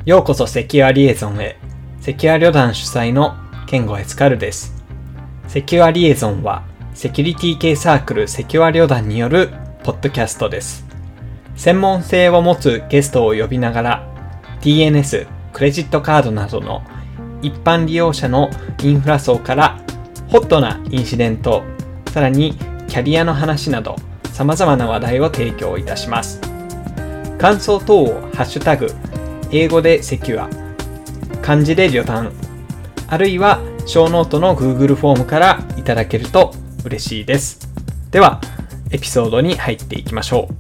ようこそセキュアリエゾンへ。セキュア旅団主催のケンゴエスカルです。セキュアリエゾンはセキュリティ系サークルセキュア旅団によるポッドキャストです。専門性を持つゲストを呼びながら DNS、クレジットカードなどの一般利用者のインフラ層からホットなインシデント、さらにキャリアの話など様々な話題を提供いたします。感想等をハッシュタグ英語でセキュア、漢字で旅団、あるいは小ノートの Google フォームからいただけると嬉しいです。では、エピソードに入っていきましょう。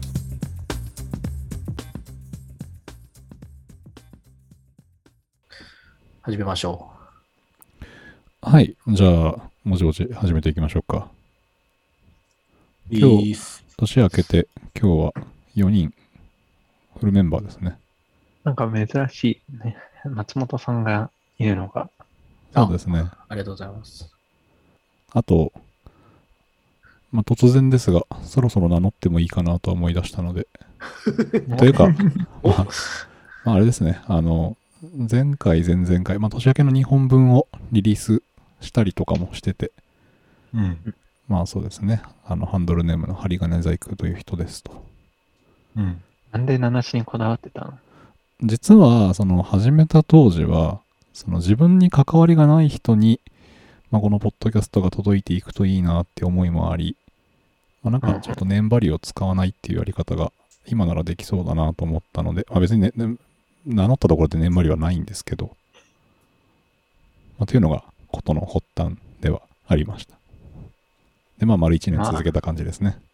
始めましょう。はい。じゃあ、もちもち始めていきましょうか。今日、年明けて、今日は4人、フルメンバーですね。 なんか珍しいね。松本さんがいるのが。 そうですね。 ありがとうございます。 あと、突然ですが、そろそろ名乗ってもいいかなと思い出したので。というか、あれですね。前回、前々回、年明けの2本分をリリースしたりとかもしてて。 うん。 そうですね。ハンドルネームの針金細工という人ですと。 うん。なんで名無しにこだわってたの？ 実は、始めた当時は、自分に関わりがない人に、このポッドキャストが届いていくといいなって思いもあり、なんかちょっとネームバリューを使わないっていうやり方が今ならできそうだなと思ったので、別に、名乗ったところでネームバリューはないんですけど、というのがことの発端ではありました。で、丸1年続けた感じですね。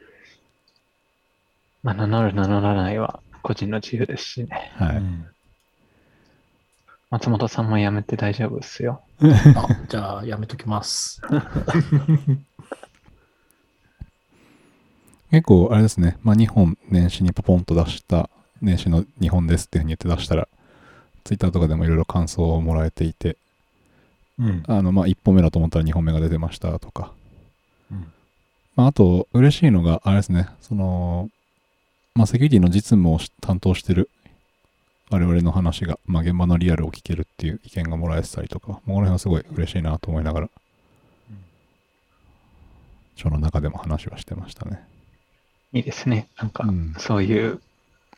名乗る名乗らないは個人の自由ですしね。 はい。 松本さんも辞めて大丈夫ですよ。 じゃあ、やめときます。 結構、あれですね。2本年始にポポンと出した、年始の2本ですっていうふうに言って出したら、ツイッターとかでもいろいろ感想をもらえていて、1本目だと思ったら2本目が出てましたとか。あと、嬉しいのが、あれですね。セキュリティの実務を担当してる我々の話が、現場のリアルを聞けるっていう意見がもらえてたりとか、この辺はすごい嬉しいなと思いながら、書の中でも話はしてましたね。 いいですね。なんか、そういう、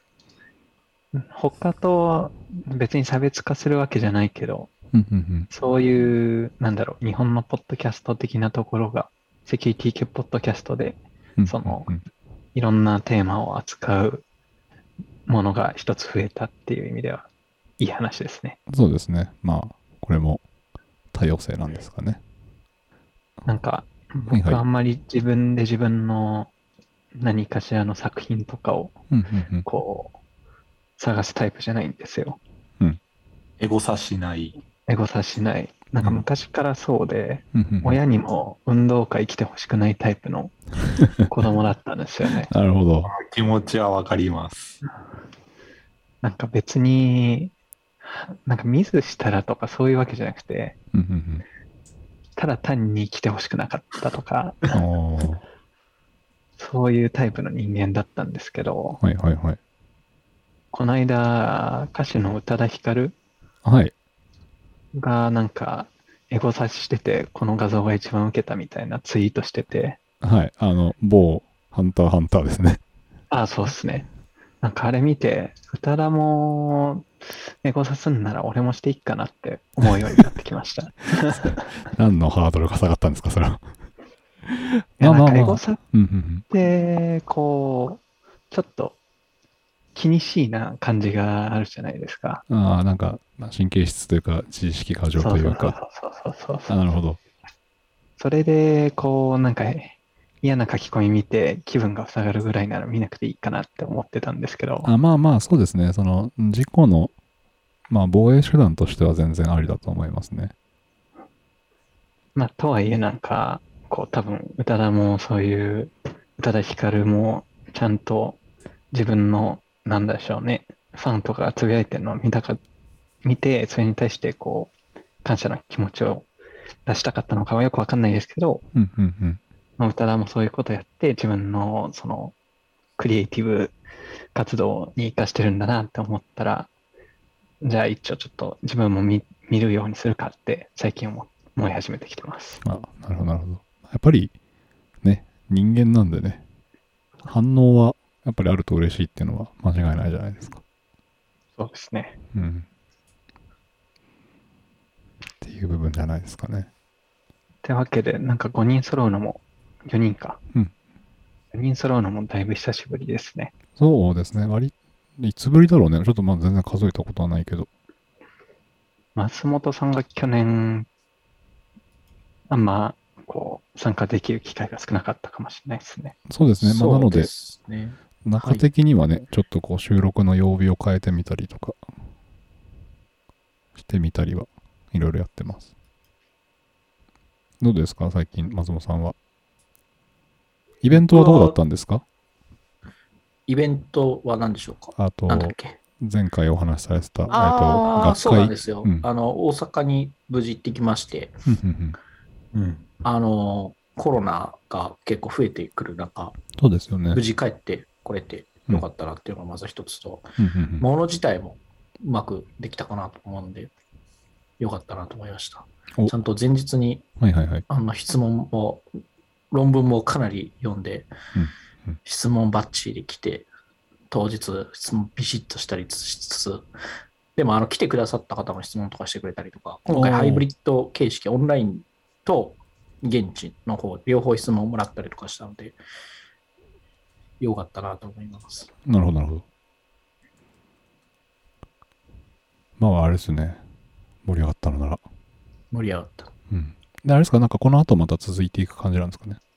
他と別に差別化するわけじゃないけど、そういう、日本のポッドキャスト的なところが、セキュリティ系ポッドキャストで、いろんなテーマを扱うものが一つ増えたっていう意味ではいい話ですね。 そうですね。これも多様性なんですかね。 なんか僕はあんまり自分で自分の何かしらの作品とかをこう探すタイプじゃないんですよ。 エゴサしない。 エゴサしない。なんか昔からそうで、親にも運動会来てほしくないタイプの子供だったんですよね。 なるほど。 気持ちはわかります。 なんか別に、なんかミスしたらとかそういうわけじゃなくて、ただ単に来てほしくなかったとか、そういうタイプの人間だったんですけど、この間、歌手の宇多田ヒカルがなんか、エゴサしてて、この画像が一番受けたみたいなツイートしてて。 某ハンターハンターですね。 そうですね。なんかあれ見て、宇多田もエゴサすんなら俺もしていいかなって思うようになってきました。 何のハードルが下がったんですか、それは。 なんかエゴサって、こう、ちょっと気にしいな感じがあるじゃないですか。 なんか神経質というか、知識過剰というか。なるほど。 それで、なんか嫌な書き込み見て気分が塞がるぐらいなら見なくていいかなって思ってたんですけど。 そうですね。事故の、防衛手段としては全然ありだと思いますね。 とはいえなんか、多分、宇多田もそういう、宇多田ヒカルもちゃんと自分の、なんでしょうね、ファンとかがつぶやいてるのを見て、それに対して感謝の気持ちを出したかったのかはよくわかんないですけど、宇多田もそういうことやって自分のそのクリエイティブ活動に活かしてるんだなって思ったら、 じゃあ一応ちょっと自分も見るようにするかって最近思い始めてきてます。 あ、なるほど、なるほど。やっぱりね、人間なんでね、反応はやっぱりあると嬉しいっていうのは間違いないじゃないですか。 そうですね。 うん。っていう部分じゃないですかね。 ってわけで、なんか5人揃うのも、4人か。 うん 4人揃うのもだいぶ久しぶりですね。 そうですね。いつぶりだろうね。ちょっとまあ全然数えたことはないけど。 松本さんが去年、あんま、参加できる機会が少なかったかもしれないですね。 そうですね。まあなので、 そうですね。 中的にはね、ちょっとこう収録の曜日を変えてみたりとか、してみたりはいろいろやってます。どうですか最近、松本さんは。イベントはどうだったんですか？ イベントは何でしょうか？ あと、 なんだっけ？ 前回お話しされてた、 ああ、 学そうなん会。 ですよ。 うん。 大阪に無事行ってきまして、 うん。 コロナが結構増えてくる中、 そうですよね。 無事帰ってこれてよかったなっていうのがまず一つと、 うんうんもの自体もうまくできたかなと思うんで、よかったなと思いました。 おちゃんと前日にはいはいはい。 質問も、論文もかなり読んで、 うん質問バッチリ来て、当日質問ビシッとしたりしつつ、でも来てくださった方も質問とかしてくれたりとか、今回ハイブリッド形式、オンラインと現地の方、両方質問をもらったりとかしたので、よかったなと思います。 なるほど、なるほど。まあ、あれですね。盛り上がったのなら。 盛り上がった。 うん。で、あれですか、なんかこの後また続いていく感じなんですかね。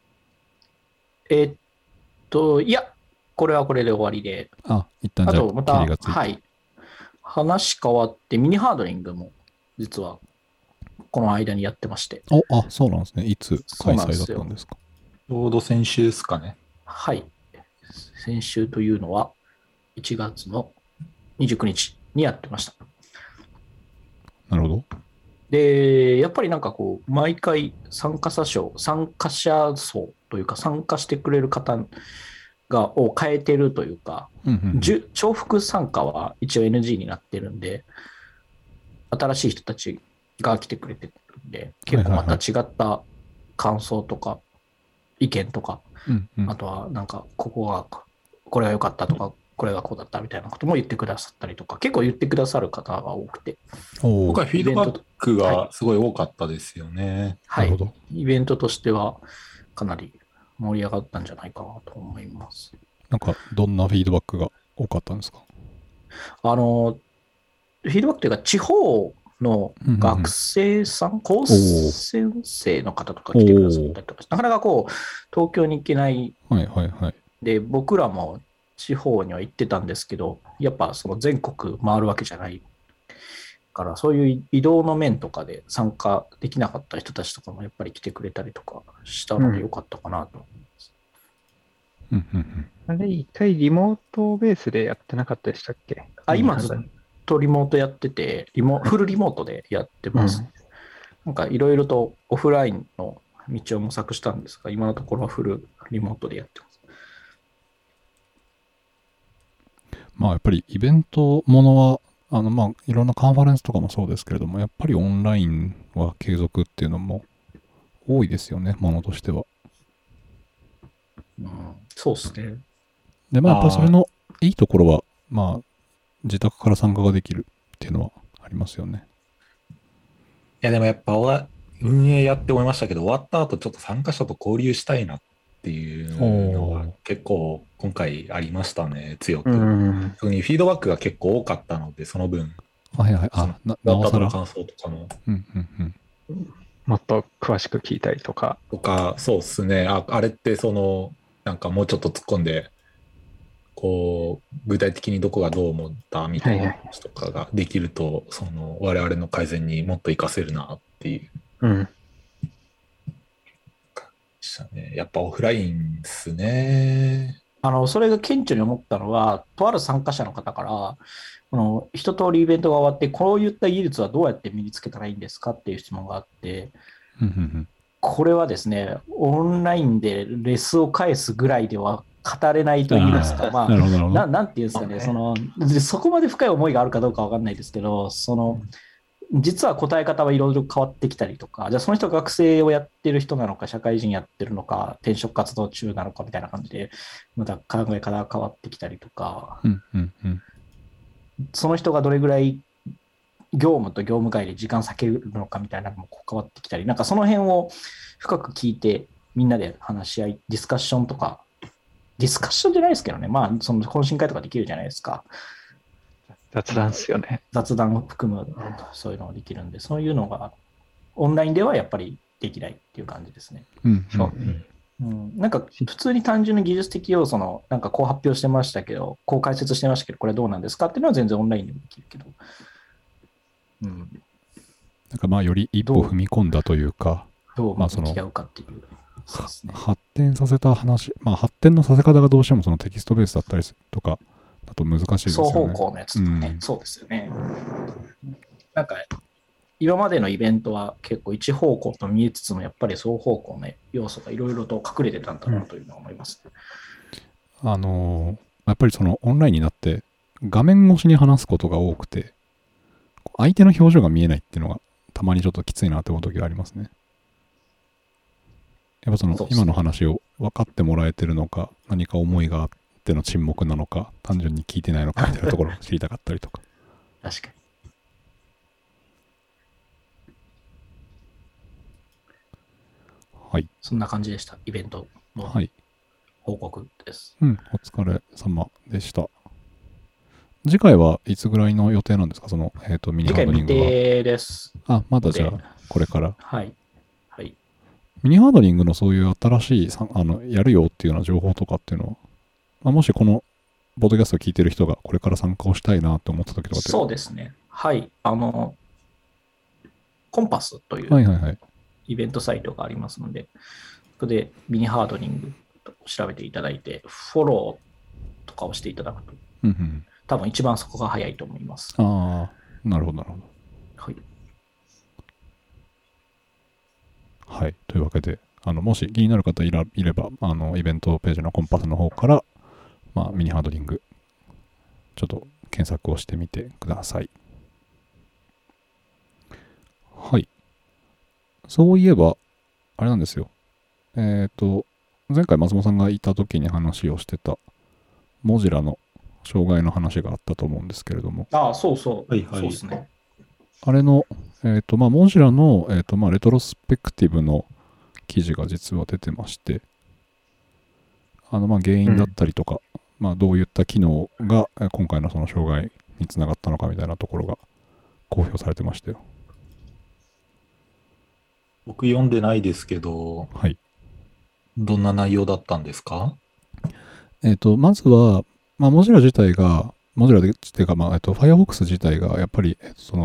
いや、これはこれで終わりで、 あ、一旦じゃあ、 あとまた、 切りがついて。 はい。話変わって、ミニハードリングも、実は、この間にやってまして。 あ、そうなんですね。いつ開催だったんですか？ ちょうど先週ですかね。 はい。先週というのは、1月の29日にやってました。 なるほど。 で、やっぱりなんか毎回参加者層というか、参加してくれる方を変えてるというか、重複参加は一応 NG になってるんで、新しい人たちが来てくれてるんで、結構また違った感想とか、意見とか、あとはなんかこれが良かったとか、これがこうだったみたいなことも言ってくださったりとか、結構言ってくださる方が多くて。 今回フィードバックがすごい多かったですよね。 はい。イベントとしてはかなり盛り上がったんじゃないかなと思います。 なんかどんなフィードバックが多かったんですか？ フィードバックというか、地方の学生さん、高専生の方とか来てくださったりとか、なかなか東京に行けないで、僕らも地方には行ってたんですけど、やっぱその全国回るわけじゃないから、そういう移動の面とかで参加できなかった人たちとかもやっぱり来てくれたりとかしたのでよかったかなと思います。 あれ、一回リモートベースでやってなかったでしたっけ？ 今ずっとリモートやってて、フルリモートでやってます。なんかいろいろとオフラインの道を模索したんですが、今のところはフルリモートでやってます。 まあやっぱりイベントものは、まあいろんなカンファレンスとかもそうですけれども、やっぱりオンラインは継続っていうのも多いですよね、ものとしては。 そうですね。 で、まあやっぱりそれのいいところは、まあ自宅から参加ができるっていうのはありますよね。 いやでもやっぱ運営やって思いましたけど、終わった後ちょっと参加者と交流したいなっていうのが結構今回ありましたね、強く。特にフィードバックが結構多かったので、その分。 はいはい。 なおさら感想とかも。 もっと詳しく聞いたりとか。 そうっすね。あれってなんかもうちょっと突っ込んで、具体的にどこがどう思ったみたいな話とかができると、我々の改善にもっと活かせるなっていう。やっぱオフラインですね。 それが顕著に思ったのは、とある参加者の方から、一通りイベントが終わって、こういった技術はどうやって身につけたらいいんですかっていう質問があって、これはですね、オンラインでレスを返すぐらいでは語れないと言いますか、まあ、なんていうんですかね、そこまで深い思いがあるかどうかわかんないですけど、実は答え方はいろいろ変わってきたりとか、じゃあその人が学生をやってる人なのか、社会人やってるのか、転職活動中なのかみたいな感じで、また考え方が変わってきたりとか、その人がどれぐらい業務と業務外で時間割けるのかみたいなのも変わってきたり、なんかその辺を深く聞いて、みんなで話し合い、ディスカッションとか、ディスカッションじゃないですけどね、まあ、その懇親会とかできるじゃないですか。 雑談ですよね。 雑談を含む、そういうのができるんで、そういうのがオンラインではやっぱりできないっていう感じですね。なんか普通に単純に技術的要素の、なんかこう発表してましたけど、こう解説してましたけど、これどうなんですかっていうのは全然オンラインでもできるけど。 なんかまあより一歩踏み込んだというか、 どう向き合うかっていう。 発展させた話、まあ発展のさせ方がどうしてもそのテキストベースだったりとかだと難しいですよね。 双方向のやつとかね、そうですよね。なんか今までのイベントは結構一方向と見えつつもやっぱり双方向の要素がいろいろと隠れてたんだなというのは思いますね。 やっぱりそのオンラインになって画面越しに話すことが多くて、相手の表情が見えないっていうのがたまにちょっときついなって思う時がありますね。やっぱその今の話を分かってもらえてるのか、何か思いがあっての沈黙なのか、単純に聞いてないのかみたいなところを知りたかったりとか。 確かに。 はい。 そんな感じでした。イベントの報告です。 お疲れ様でした。次回はいつぐらいの予定なんですか、その、ミニハードリングは。 次回未定です。 まだじゃあ、これから。 はい。 ミニハードリングのそういう新しい、やるよっていうような情報とかっていうのは、もしこの、ポッドキャストを聞いてる人がこれから参加をしたいなと思った時とかって。 そうですね。はい。コンパスというイベントサイトがありますので、そこでミニハードリングと調べていただいて、フォローとかをしていただくと、多分一番そこが早いと思います。 なるほど、なるほど。 はい。 はい。というわけで、もし気になる方いれば、イベントページのコンパスの方から、ミニハードリング、ちょっと検索をしてみてください。はい。そういえば、あれなんですよ。前回松本さんがいた時に話をしてた、モジラの障害の話があったと思うんですけれども。 そうそう。そうですね。 あれの、モジラの、レトロスペクティブの記事が実は出てまして、原因だったりとか、どういった機能が今回のその障害につながったのかみたいなところが公表されてましたよ。 僕読んでないですけど、 はい。 どんな内容だったんですか？ まずは、モジラ自体が、Firefox 自体がやっぱり、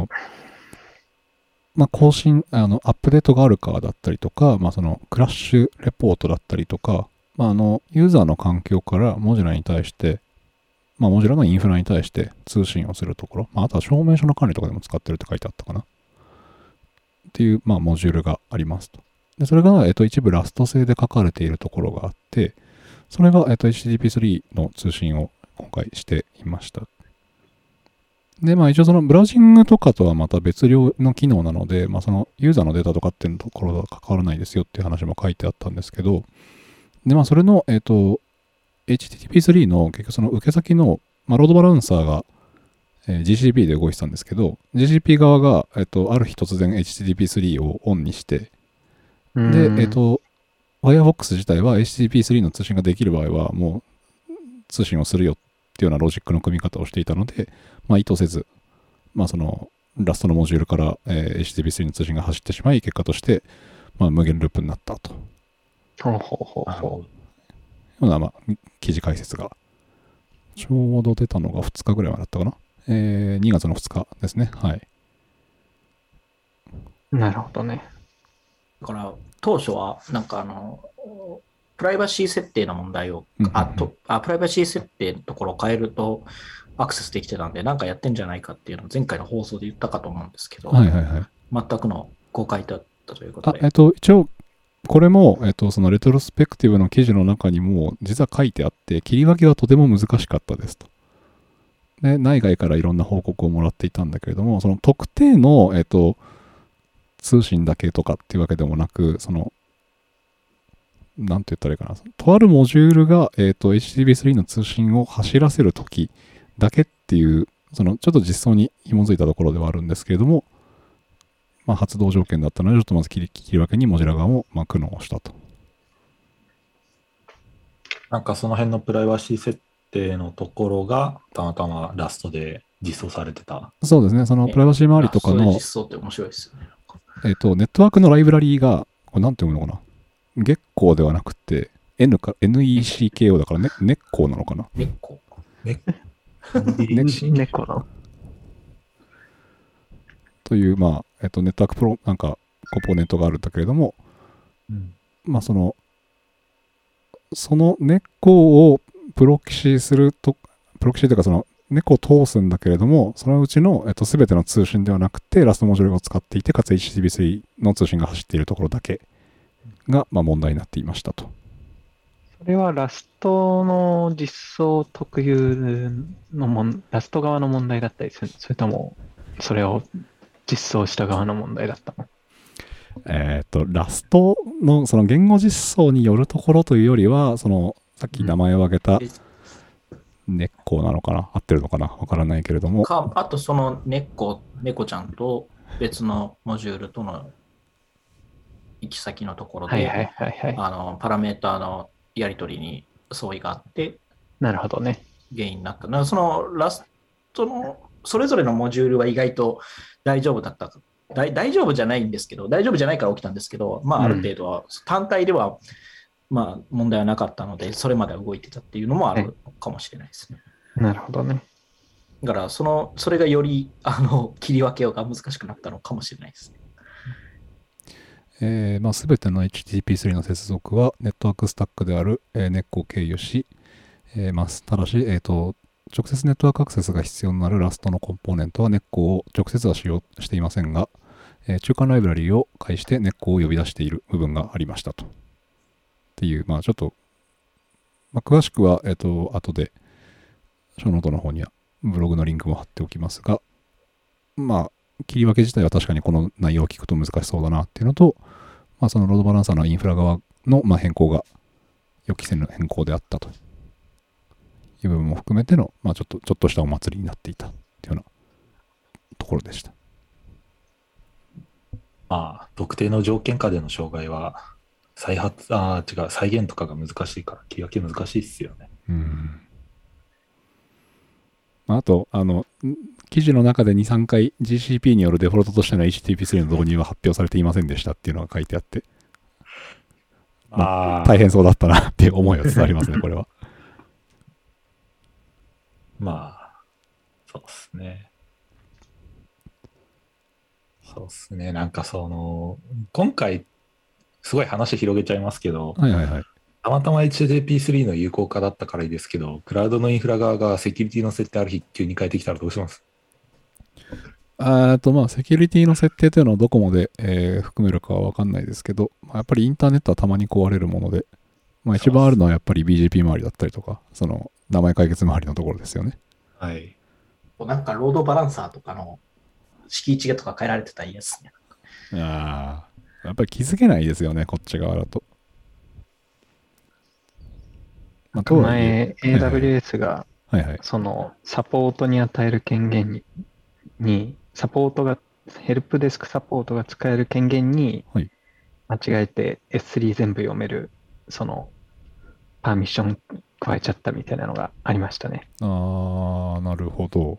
更新、アップデートがあるかだったりとか、そのクラッシュレポートだったりとか、ユーザーの環境からモジュラに対して、モジュラのインフラに対して通信をするところ、あとは証明書の管理とかでも使ってるって書いてあったかな。っていう、モジュールがありますと。で、それが、一部ラスト製で書かれているところがあって、それが、HTTP3 の通信を今回していました。で、一応そのブラウジングとかとはまた別量の機能なので、そのユーザーのデータとかっていうところとは関わらないですよっていう話も書いてあったんですけど、で、それの、HTTP3 の結局その受け先の、ロードバランサーが、GCP で動いてたんですけど、GCP 側が、ある日突然 HTTP3 をオンにして、で、Firefox 自体は HTTP3 の通信ができる場合は、もう通信をするよっていうようなロジックの組み方をしていたので、意図せず、そのラストのモジュールから、HTTP3 の通信が走ってしまい、結果として、無限ループになったと。ような、記事解説が、ちょうど出たのが2日ぐらい前だったかな。2月の2日ですね。はい。 なるほどね。 だから、当初は、プライバシー設定の問題を、プライバシー設定のところを変えるとアクセスできてたんで、なんかやってんじゃないかっていうのを前回の放送で言ったかと思うんですけど、全くの公開だったということで。 一応、 これも、そのレトロスペクティブの記事の中にも実は書いてあって、切り分けはとても難しかったですと。で、内外からいろんな報告をもらっていたんだけれども、その特定の、通信だけとかっていうわけでもなく、その、なんて言ったらいいかな。とあるモジュールが、HTTP3 の通信を走らせるときだけっていう、その、ちょっと実装に紐づいたところではあるんですけれども、まあ、発動条件だったので、ちょっとまず切り分けにモジュラ側も、まあ、苦悩したと。 なんかその辺のプライバシー設定のところが、たまたまラストで実装されてた。 そうですね。そのプライバシー周りとかの、 実装って面白いですよね。 ネットワークのライブラリーが、これなんて読むのかな。月光ではなくて、NECKO だから、ね、根っこなのかな。 根っこ。 根っこなの。 という、まあ、ネットワークなんか、コンポーネントがあるんだけれども、まあ、その根っこをプロキシすると、プロキシというか、その根っこを通すんだけれども、そのうちの、すべての通信ではなくて、ラストモジュールを使っていて、かつ HTTP3 の通信が走っているところだけが、まあ、問題になっていましたと。 それはラストの実装特有のラスト側の問題だったりする？それとも、それを実装した側の問題だったの？ ラストのその言語実装によるところというよりは、そのさっき名前を挙げた根っこなのかな、合ってるのかな、わからないけれども。 あとその根っこちゃんと別のモジュールとの行き先のところで、パラメーターのやり取りに相違があって、 なるほどね。 原因になった。そのラストのそれぞれのモジュールは意外と大丈夫だった。大丈夫じゃないんですけど、大丈夫じゃないから起きたんですけど、まあ、ある程度は、単体では、まあ、問題はなかったので、それまでは動いてたっていうのもあるかもしれないですね。 なるほどね。 だから、それがより、切り分けが難しくなったのかもしれないですね。まあ、すべての HTTP3 の接続は、ネットワークスタックである、ネックを経由し、ただし、直接ネットワークアクセスが必要になるラストのコンポーネントはネッコを直接は使用していませんが、中間ライブラリーを介してネッコを呼び出している部分がありましたと。っていう、まあちょっと、まあ、詳しくは、後で、ショーノートの方にはブログのリンクも貼っておきますが、まあ、切り分け自体は確かにこの内容を聞くと難しそうだなっていうのと、まあそのロードバランサーのインフラ側の、まあ、変更が予期せぬ変更であったと。部分も含めての、まあ、ちょっとしたお祭りになっていたというようなところでした。 まあ、特定の条件下での障害は再現とかが難しいから切り分け難しいですよね。 あと、記事の中で2、3回 GCP によるデフォルトとしての HTTP3 の導入は発表されていませんでしたっていうのが書いてあって、まあ、大変そうだったなっていう思いが伝わりますね、これは。 まあ、そうですね。そうですね。なんか今回、すごい話広げちゃいますけど、たまたま HTTP3 の有効化だったからいいですけど、クラウドのインフラ側がセキュリティの設定ある日急に変えてきたらどうします？ まあ、セキュリティの設定というのはどこまで、含めるかは分かんないですけど、まあ、やっぱりインターネットはたまに壊れるもので、まあ、一番あるのはやっぱり BGP 周りだったりとか、その名前解決周りのところですよね。 はい。 なんかロードバランサーとかの敷地とか変えられてたらいいですね。 やっぱり気づけないですよね、こっち側だと。 まあ、前、AWS が、そのサポートに与える権限に、サポートが、ヘルプデスクサポートが使える権限に、間違えて S3 全部読める、その、パーミッション加えちゃったみたいなのがありましたね。 なるほど。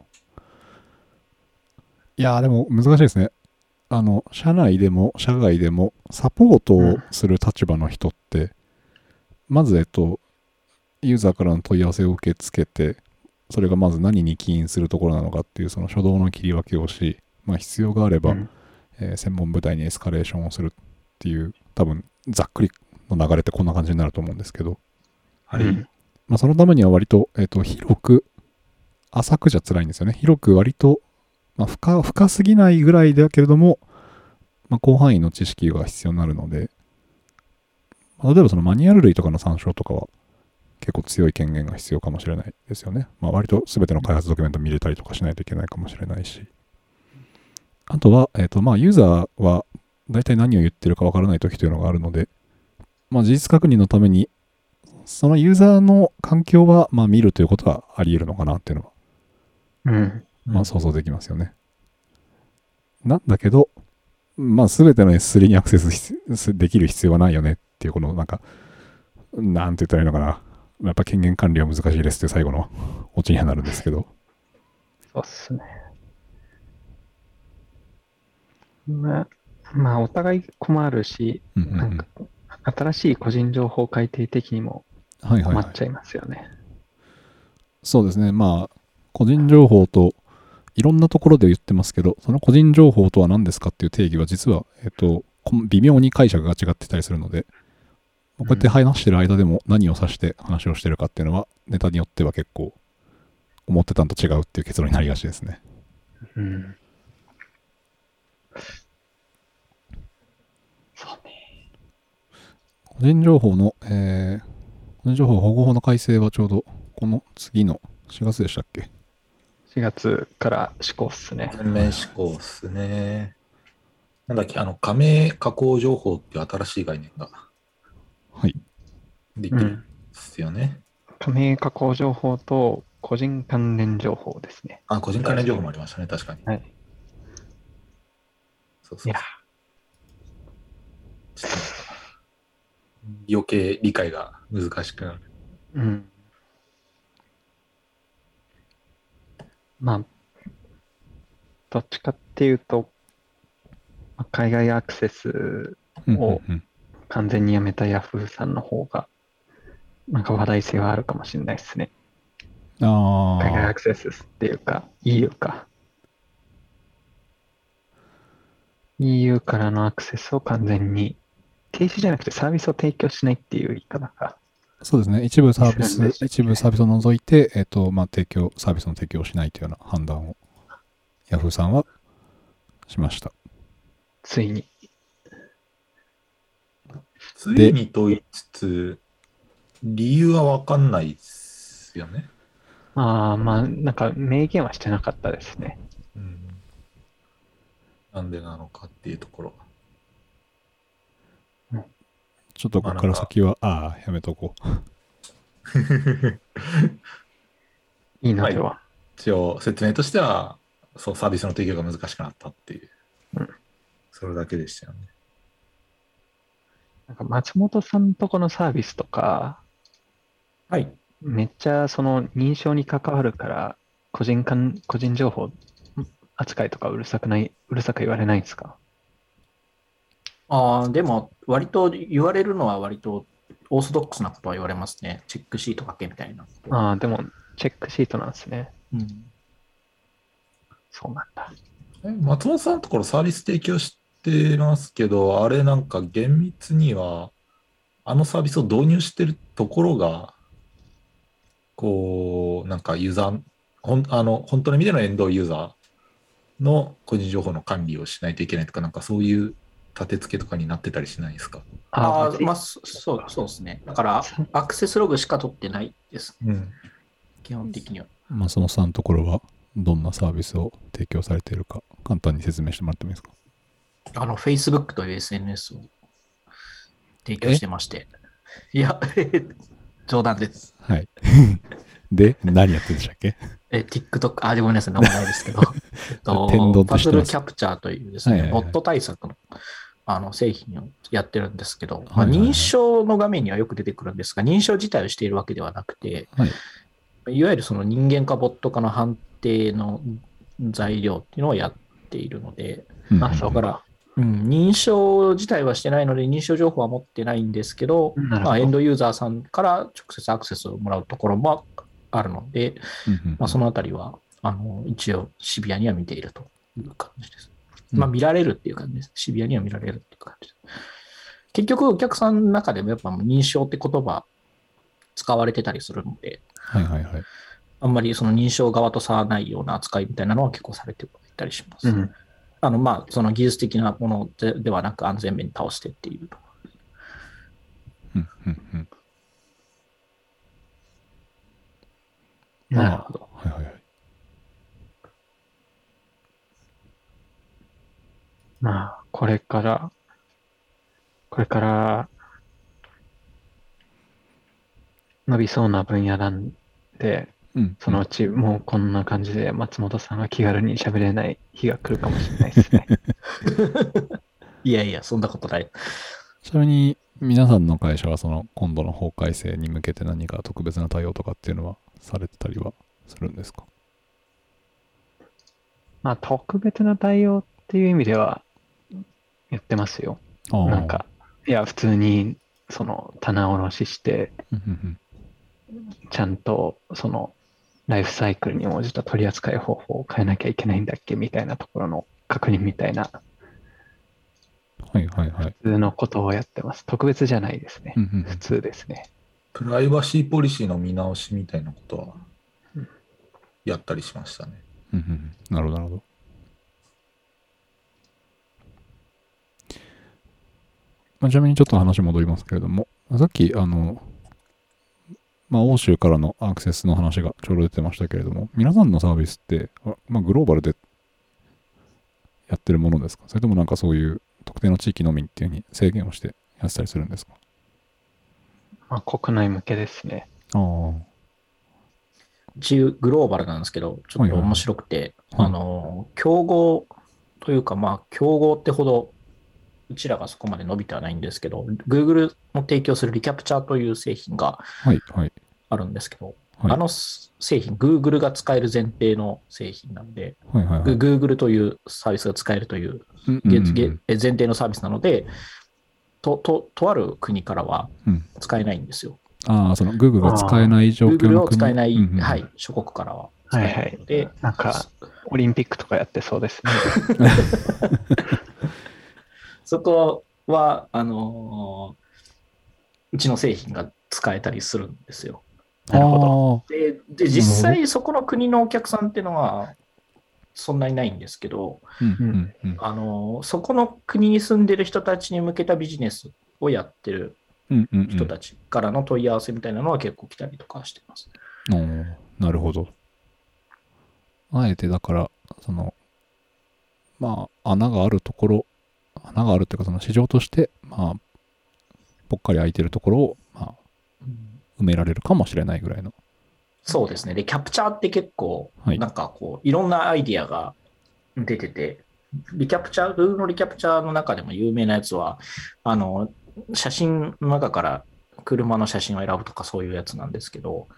いやでも難しいですね。社内でも社外でもサポートをする立場の人って、まずユーザーからの問い合わせを受け付けて、それがまず何に起因するところなのかっていうその初動の切り分けをし、まあ必要があれば、専門部隊にエスカレーションをするっていう、多分ざっくりの流れってこんな感じになると思うんですけど、まあ、そのためには割と、広く、浅くじゃ辛いんですよね。広く割と、まあ、深すぎないぐらいだけれども、まあ、広範囲の知識が必要になるので、 例えばそのマニュアル類とかの参照とかは結構強い権限が必要かもしれないですよね。まあ割と全ての開発ドキュメント見れたりとかしないといけないかもしれないし。あとは、まあユーザーは大体何を言ってるかわからない時というのがあるので、まあ事実確認のためにそのユーザーの環境はまあ見るということはあり得るのかなっていうのは、まあ想像できますよね。なんだけど、まあ全ての S3 にアクセスできる必要はないよねっていう、このなんか、なんて言ったらいいのかな。やっぱ権限管理は難しいですって最後のオチにはなるんですけど。 そうっすね。まあお互い困るし、なんか新しい個人情報改定的にも困っちゃいますよね。 そうですね。まあ個人情報といろんなところで言ってますけど、その個人情報とは何ですかっていう定義は実は、微妙に解釈が違ってたりするので、こうやって話してる間でも何を指して話をしてるかっていうのはネタによっては結構思ってたのと違うっていう結論になりがちですね。 そうね。 個人情報の、個人情報保護法の改正はちょうどこの次の4月でしたっけ ？4月から施行っすね。 全面施行っすね。なんだっけ、加盟加工情報っていう新しい概念ができるんですよね。 加盟加工情報と個人関連情報ですね。 個人関連情報もありましたね、確かに。 はい。 そうそう。余計理解が難しくなる。 まあ、どっちかっていうと、海外アクセスを完全にやめたヤフーさんの方が、なんか話題性はあるかもしれないですね。海外アクセスっていうか、EU か。EU からのアクセスを完全に停止じゃなくてサービスを提供しないっていう言い方か。 そうですね。一部サービスを除いて、サービスの提供をしないというような判断をヤフーさんはしました。 ついにと言いつつ、理由は分かんないですよね。 まあ、なんか明言はしてなかったですね。 なんでなのかっていうところ。 ちょっとここから先は、やめとこう。 いいのでは。 一応説明としては、サービスの提供が難しくなったっていう。それだけでしたよね。 なんか松本さんとこのサービスとか、めっちゃその認証に関わるから個人情報扱いとかうるさく言われないんですか？ でも割と言われるのは割とオーソドックスなことは言われますね。チェックシート書けみたいな。 でもチェックシートなんですね。そうなんだ。 松本さんのところサービス提供してますけど、あれなんか厳密にはサービスを導入してるところがなんかユーザー本当の意味でのエンドユーザーの個人情報の管理をしないといけないとか、なんかそういう立て付けとかになってたりしないですか？ そうですね。だからアクセスログしか取ってないです。基本的には。 松本さんのところはどんなサービスを提供されているか簡単に説明してもらってもいいですか ？Facebook という SNS を提供してまして。いや、冗談です。 はい。で、何やってるんでしたっけ TikTok、ごめんなさい、名前ないですけど、パズルキャプチャーというですね、ボット対策の製品をやってるんですけど、認証の画面にはよく出てくるんですが、認証自体をしているわけではなくて、いわゆるその人間かボットかの判定の材料っていうのをやっているので、だから、認証自体はしてないので、認証情報は持ってないんですけど、エンドユーザーさんから直接アクセスをもらうところもあるので、そのあたりは一応シビアには見ているという感じです。見られるっていう感じです。シビアには見られるっていう感じです。結局お客さんの中でもやっぱ認証って言葉使われてたりするので、あんまりその認証側と差はないような扱いみたいなのは結構されていたりします。その技術的なものではなく安全面に倒してっていう。 なるほど。 はいはいはい。 まあ、これから伸びそうな分野なんで、そのうちもうこんな感じで松本さんが気軽に喋れない日が来るかもしれないですね。 いやいや、そんなことない。 ちなみに皆さんの会社はその今度の法改正に向けて何か特別な対応とかっていうのはされてたりはするんですか？ まあ、特別な対応っていう意味では言ってますよ。なんか、いや、普通にその棚卸しして、ちゃんとそのライフサイクルに応じた取り扱い方法を変えなきゃいけないんだっけみたいなところの確認みたいな、 はいはいはい。 普通のことをやってます。特別じゃないですね。普通ですね。 プライバシーポリシーの見直しみたいなことはやったりしましたね。 なるほどなるほど。ちなみにちょっと話戻りますけれども、さっき欧州からのアクセスの話がちょうど出てましたけれども、皆さんのサービスって、グローバルでやってるものですか？それともなんかそういう特定の地域のみっていうふうに制限をしてやってたりするんですか？ まあ、国内向けですね。 グローバルなんですけど、ちょっと面白くて、競合というか、競合ってほど、うちらがそこまで伸びてはないんですけど、Google の提供するリキャプチャーという製品があるんですけど、あの製品、Google が使える前提の製品なんで、Google というサービスが使えるという前提のサービスなので、とある国からは使えないんですよ。 その Google が使えない状況の国。 Google を使えない、諸国からは使えないので、 なんか、オリンピックとかやってそうですね。 そこは、うちの製品が使えたりするんですよ。 なるほど。で、実際そこの国のお客さんっていうのは、そんなにないんですけど、そこの国に住んでる人たちに向けたビジネスをやってる人たちからの問い合わせみたいなのは結構来たりとかしてます。 なるほど。あえてだから、穴があるところ、穴があるっていうか、その市場として、ぽっかり空いてるところを、埋められるかもしれないぐらいの。 そうですね。で、キャプチャーって結構、なんかこう、いろんなアイディアが出てて、Google のリキャプチャーの中でも有名なやつは、写真の中から車の写真を選ぶとかそういうやつなんですけど、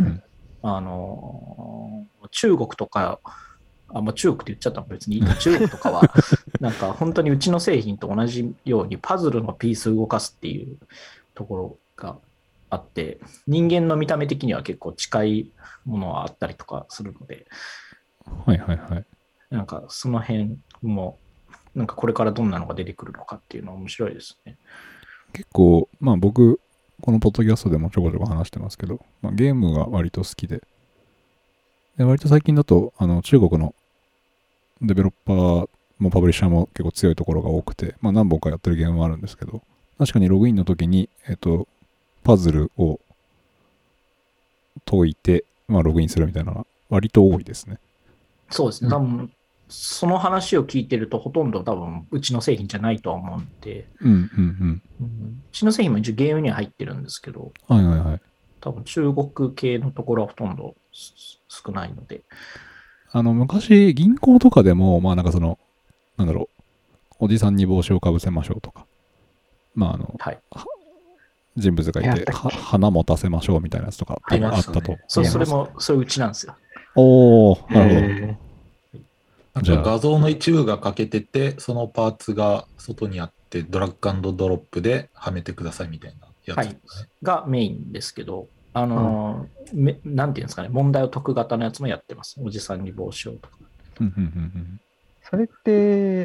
中国とか、中国って言っちゃったの別にいい。中国とかは、なんか本当にうちの製品と同じようにパズルのピース動かすっていうところがあって、人間の見た目的には結構近いものはあったりとかするので、なんかその辺も、なんかこれからどんなのが出てくるのかっていうのは面白いですね。 結構、僕、このポッドキャストでもちょこちょこ話してますけど、ゲームが割と好きで、割と最近だと、中国のデベロッパーもパブリッシャーも結構強いところが多くて、何本かやってるゲームもあるんですけど、確かにログインの時に、パズルを解いて、ログインするみたいなのが割と多いですね。 そうですね。多分、その話を聞いてるとほとんど多分うちの製品じゃないとは思うんで、うちの製品も一応ゲームには入ってるんですけど、多分中国系のところはほとんど少ないので。 昔銀行とかでも、なんかおじさんに帽子をかぶせましょうとか、人物がいて花持たせましょうみたいなやつとかあったと。 それもそれうちなんですよ。 なるほど。 なんか画像の一部が欠けてて、そのパーツが外にあって、ドラッグ&ドロップではめてくださいみたいなやつですね。 がメインですけど、なんていうんですかね、問題を解く型のやつもやってます。おじさんに帽子をとか。 それって、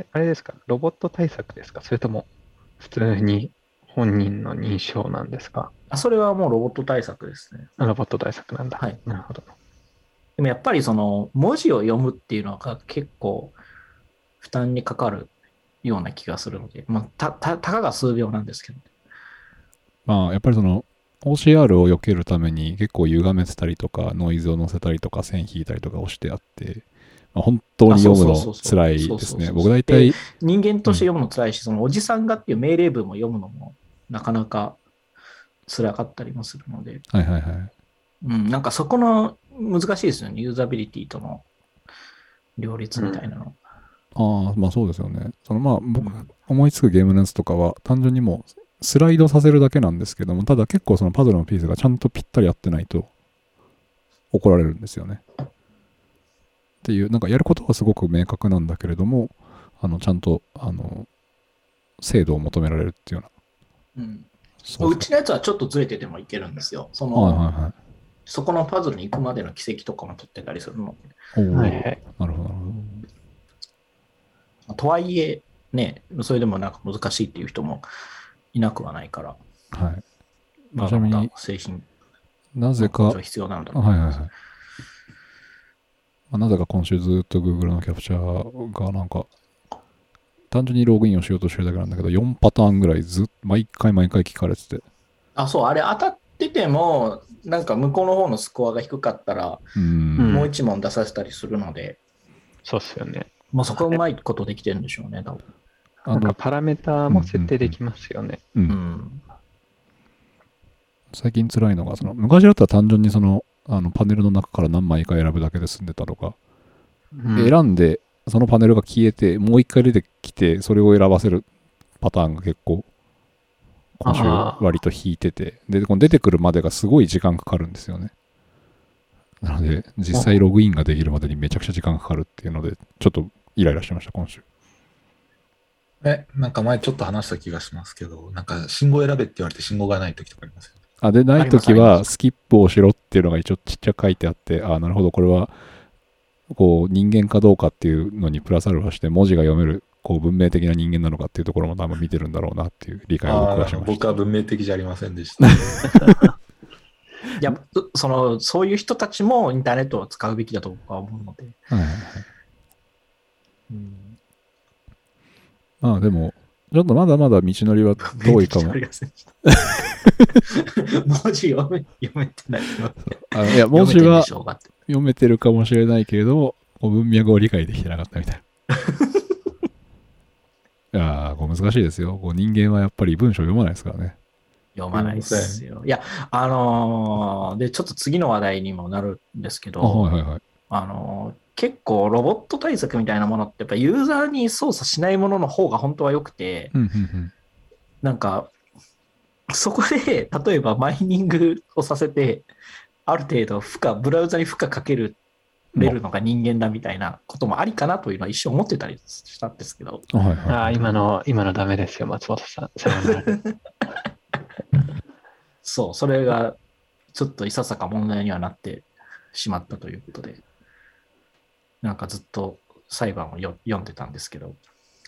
あれですか、ロボット対策ですか？それとも、普通に本人の認証なんですか？ それはもうロボット対策ですね。 ロボット対策なんだ。 はい。 なるほど。 でもやっぱりその文字を読むっていうのが結構負担にかかるような気がするので、たかが数秒なんですけど、 まあやっぱりその OCR を避けるために結構歪めてたりとかノイズを乗せたりとか線引いたりとかをしてあって、まあ、本当に読むの辛いですね。僕大体人間として読むの辛いし、そのおじさんがっていう命令文も読むのもなかなか辛かったりもするので、 はいはいはい。 なんかそこの難しいですよね、ユーザビリティとの両立みたいなの。 ああ、まあそうですよね。そのまあ僕思いつくゲームのやつとかは単純にもうスライドさせるだけなんですけども、ただ結構そのパズルのピースがちゃんとぴったり合ってないと怒られるんですよね。っていう、なんかやることはすごく明確なんだけれども、ちゃんと精度を求められるっていうような。 うちのやつはちょっとずれててもいけるんですよ。そこのパズルに行くまでの軌跡とかも取ってたりするので。 なるほど、なるほど。とはいえ、ね、それでもなんか難しいっていう人もいなくはないから。 はい。 まだまだ製品なぜか、 必要なんだろうと思います。 なぜか今週ずっと Google のキャプチャーがなんか、単純にログインをしようとしてるだけなんだけど、4パターンぐらい毎回聞かれてて。 あ、そう、あれ当たってても、なんか向こうの方のスコアが低かったら、もう一問出させたりするので。 そうっすよね。 まあそこはうまいことできてるんでしょうね、多分。 なんかパラメーターも設定できますよね。 最近辛いのが、昔だったら単純にパネルの中から何枚か選ぶだけで済んでたとか、選んでそのパネルが消えてもう一回出てきてそれを選ばせるパターンが結構今週割と引いてて、でこの出てくるまでがすごい時間かかるんですよね。なので実際ログインができるまでにめちゃくちゃ時間かかるっていうのでちょっとイライラしてました今週。 なんか前ちょっと話した気がしますけど、なんか信号選べって言われて信号がない時とかありますよね。 でないときはスキップをしろっていうのが一応ちっちゃく書いてあって、なるほどこれはこう人間かどうかっていうのにプラスアルファして文字が読めるこう文明的な人間なのかっていうところも多分見てるんだろうなっていう理解を僕はしました。 僕は文明的じゃありませんでした。 いやそういう人たちもインターネットを使うべきだと僕は思うので。 まあでもちょっとまだまだ道のりは遠いかも。 文字読めてない。 いや文字は読めてるかもしれないけれども文脈を理解できてなかったみたいな。いやこう難しいですよ。人間はやっぱり文章読まないですからね。 読まないですよ。いやでちょっと次の話題にもなるんですけど、結構ロボット対策みたいなものってやっぱユーザーに操作しないものの方が本当は良くて、なんかそこで例えばマイニングをさせてある程度ブラウザに負荷かけるれるのが人間だみたいなこともありかなというのは一瞬思ってたりしたんですけど。 今のダメですよ松本さん。 そう、それがちょっといささか問題にはなってしまったということで、なんかずっと裁判を読んでたんですけど、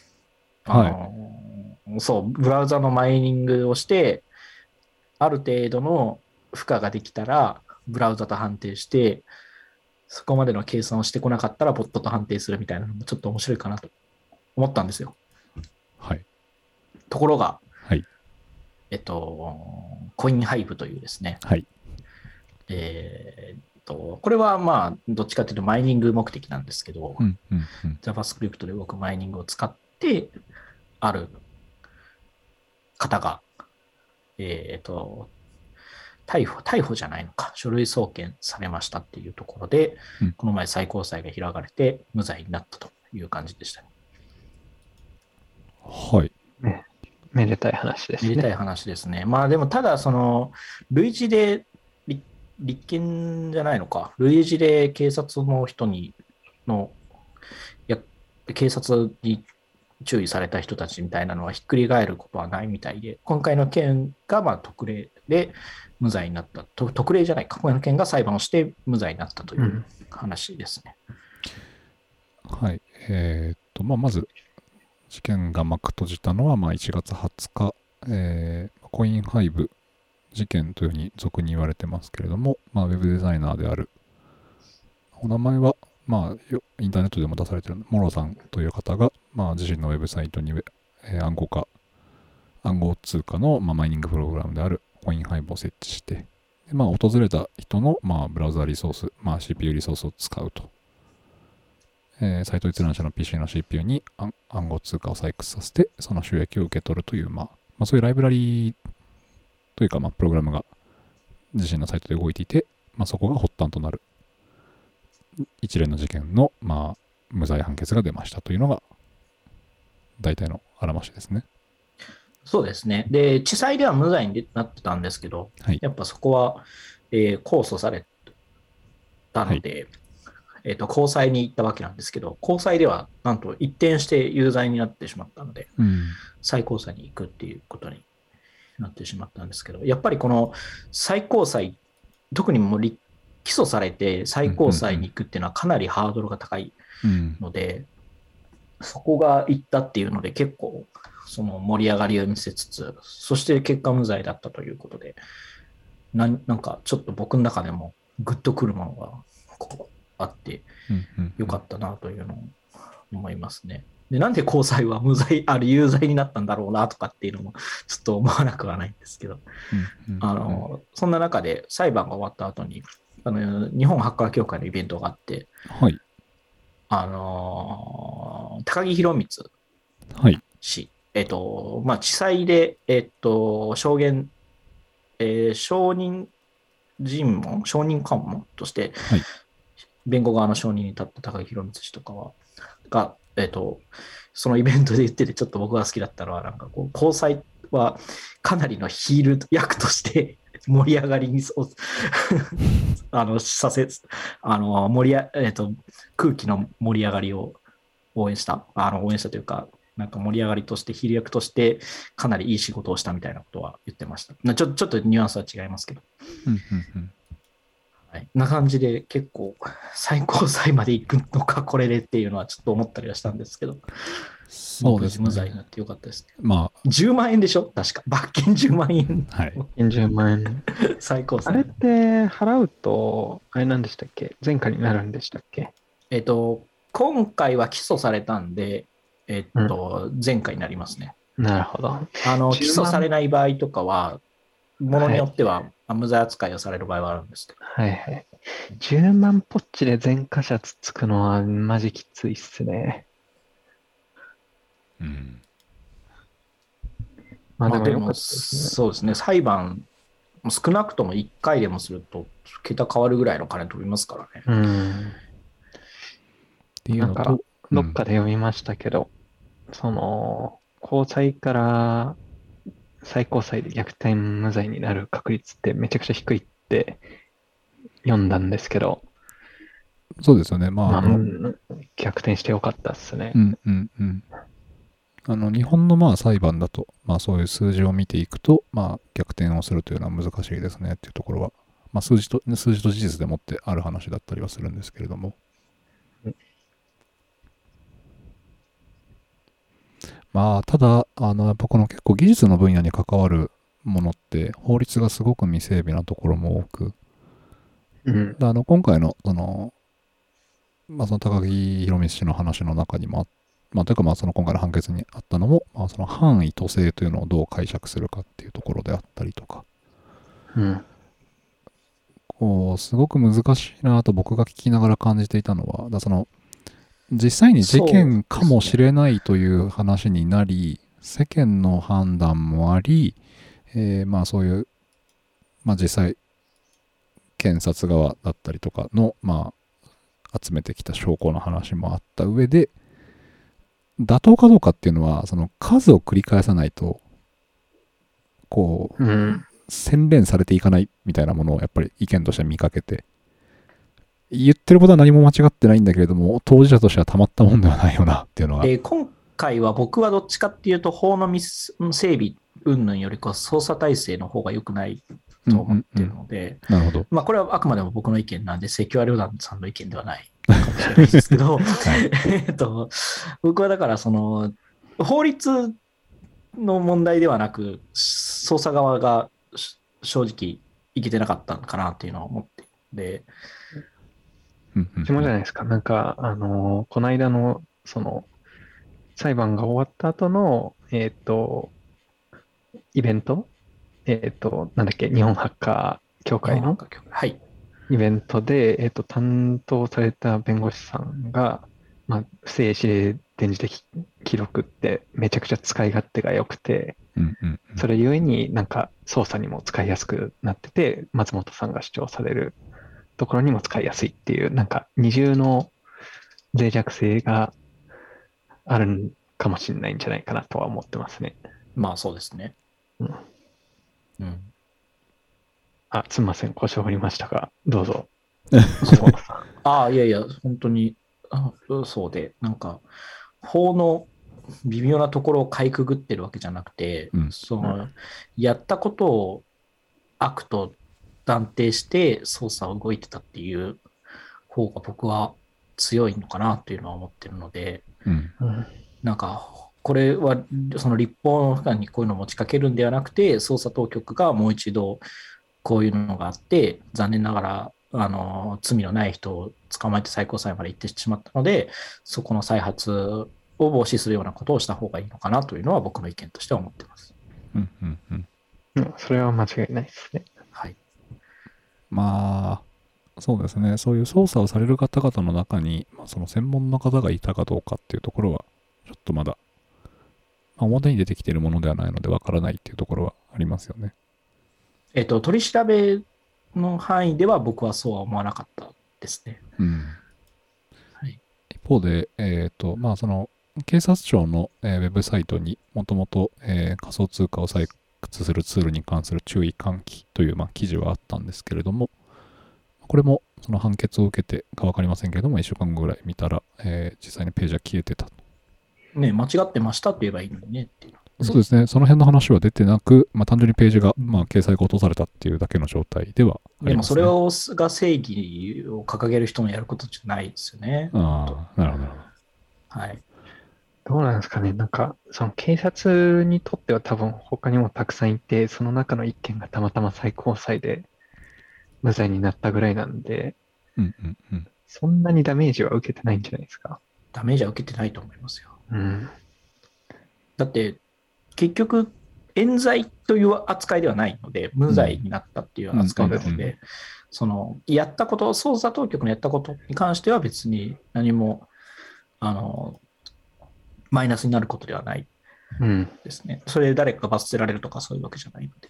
そう、ブラウザのマイニングをして、ある程度の負荷ができたら、ブラウザと判定して、そこまでの計算をしてこなかったら、ボットと判定するみたいなのもちょっと面白いかなと思ったんですよ。ところが、コインハイブというですね、これはまあ、どっちかというとマイニング目的なんですけど、JavaScript で動くマイニングを使って、ある方が、逮捕じゃないのか、書類送検されましたっていうところで、この前最高裁が開かれて無罪になったという感じでした。 めでたい話ですね。 めでたい話ですね。まあでもただ類似で立件じゃないのか、類似で警察の人警察に注意された人たちみたいなのはひっくり返ることはないみたいで、今回の件がまあ特例で無罪になった、特例じゃないか、今回の件が裁判をして無罪になったという話ですね。 まず事件が幕閉じたのは1月20日、コインハイブ事件というふうに俗に言われてますけれども、ウェブデザイナーである、お名前はインターネットでも出されているモロさんという方が、自身のウェブサイトに暗号通貨のマイニングプログラムであるコインハイブを設置して、でまあ、訪れた人の、まあ、ブラウザリソース、まあ、CPU リソースを使うと。サイト閲覧者の PC の CPU に暗号通貨を採掘させて、その収益を受け取るという、まあ、そういうライブラリというか、まあ、プログラムが自身のサイトで動いていて、まあ、そこが発端となる一連の事件の、まあ、無罪判決が出ましたというのが、大体のあらましですね。 そうですね。で、地裁では無罪になってたんですけど、 はい、 やっぱそこは、控訴されたので、高裁に行ったわけなんですけど、高裁ではなんと一転して有罪になってしまったので、最高裁に行くっていうことになってしまったんですけど、やっぱりこの最高裁、特にもう起訴されて最高裁に行くっていうのはかなりハードルが高いので、そこが行ったっていうので結構その盛り上がりを見せつつ、そして結果無罪だったということで、なんかちょっと僕の中でもグッとくるものがこうあってよかったなというのを思いますね。で、なんで高裁は有罪になったんだろうなとかっていうのもちょっと思わなくはないんですけど、そんな中で裁判が終わった後に日本ハッカー協会のイベントがあって、 はい、 高木宏光氏、まあ、地裁で、証人尋問、証人喚問として、 はい、 弁護側の証人に立った高木宏光氏とかが、そのイベントで言ってて、ちょっと僕が好きだったのは、なんかこう、高裁はかなりのヒール役として盛り上がりに空気の盛り上がりを応援したというか、なんか盛り上がりとして、ヒール役として、かなりいい仕事をしたみたいなことは言ってました。ちょっとニュアンスは違いますけど。はい、な感じで、結構、最高裁まで行くのか、これでっていうのはちょっと思ったりはしたんですけど、 そうですね。 無罪になってよかったですね。 まあ、 10万円でしょ確か。罰金10万円。 はい。 10万円。 最高裁。 あれって払うと、あれなんでしたっけ？前科になるんでしたっけ？ 今回は起訴されたんで、前科になりますね。 なるほど。 起訴されない場合とかは、ものによっては無罪扱いをされる場合はあるんですけど。 はいはい。10万ポッチで前科者つくのはマジきついっすね。 まあでも、そうですね、裁判、少なくとも1回でもすると、桁変わるぐらいの金飛びますからね。 っていうのと、なんかどっかで読みましたけど、その、高裁から最高裁で逆転無罪になる確率ってめちゃくちゃ低いって読んだんですけど、 そうですよね。まあ、 逆転してよかったっすね。 日本のまあ裁判だと、まあそういう数字を見ていくと、まあ逆転をするというのは難しいですねっていうところは、まあ数字と事実でもってある話だったりはするんですけれども。まあただ、やっぱこの結構技術の分野に関わるものって法律がすごく未整備なところも多く、今回のその高木宏光氏の話の中にもというかその今回の判決にあったのも、その範囲と性というのをどう解釈するかっていうところであったりとか、こうすごく難しいなと僕が聞きながら感じていたのは、その実際に事件かもしれないという話になり、世間の判断もあり、そういう、実際検察側だったりとかの、集めてきた証拠の話もあった上で、妥当かどうかっていうのは、その数を繰り返さないと、こう、洗練されていかないみたいなものをやっぱり意見として見かけて、言ってることは何も間違ってないんだけれども、当事者としてはたまったもんではないよなっていうのが。 今回は僕はどっちかっていうと、法の整備云々よりか捜査体制の方が良くないと思ってるので、 なるほど。 これはあくまでも僕の意見なんで、関和旅団さんの意見ではないかもしれないですけど、僕はだからその法律の問題ではなく、捜査側が正直いけてなかったのかなっていうのは思ってで、 私もじゃないですか。なんかこの間のその裁判が終わった後のイベントなんだっけ、日本ハッカー協会のはい。 イベントで、担当された弁護士さんが、まあ、不正指令電磁的記録ってめちゃくちゃ使い勝手が良くて、それゆえになんか操作にも使いやすくなってて、松本さんが主張されるところにも使いやすいっていう、なんか二重の脆弱性があるかもしれないんじゃないかなとは思ってますね。 まあそうですね。 うん。あ、すみません。腰を振りましたが、どうぞ。 いやいや、本当に、そうで、なんか、法の微妙なところをかいくぐってるわけじゃなくて、やったことを悪と断定して捜査を動いてたっていう方が僕は強いのかなというのは思ってるので、なんか、これはその立法の機関にこういうのを持ちかけるんではなくて、捜査当局がもう一度こういうのがあって、残念ながら罪のない人を捕まえて最高裁まで行ってしまったので、そこの再発を防止するようなことをした方がいいのかなというのは僕の意見としては思っています。 それは間違いないですね。 はい。 まあ、そうですね。そういう捜査をされる方々の中に、その専門の方がいたかどうかっていうところは、ちょっとまだ、表に出てきているものではないのでわからないっていうところはありますよね。 取り調べの範囲では僕はそうは思わなかったですね。 はい、一方で、その警察庁の、ウェブサイトにもともと仮想通貨を採掘するツールに関する注意喚起という、記事はあったんですけれども、これもその判決を受けてか分かりませんけれども、1週間後ぐらい見たら、実際にページは消えてたと。 ね、間違ってましたって言えばいいのにねっていう。 そうですね、その辺の話は出てなく、単純にページが、掲載が落とされたっていうだけの状態ではありますね。 でもそれが正義を掲げる人のやることじゃないですよね。 なるほど。 はい。 どうなんですかね。なんか、その警察にとっては多分他にもたくさんいて、その中の一件がたまたま最高裁で無罪になったぐらいなんで、そんなにダメージは受けてないんじゃないですか。 ダメージは受けてないと思いますよ。だって、結局、冤罪という扱いではないので、無罪になったっていう扱いなので、やったこと、捜査当局のやったことに関しては別に何も、マイナスになることではないですね。それで誰かが罰せられるとかそういうわけじゃないので。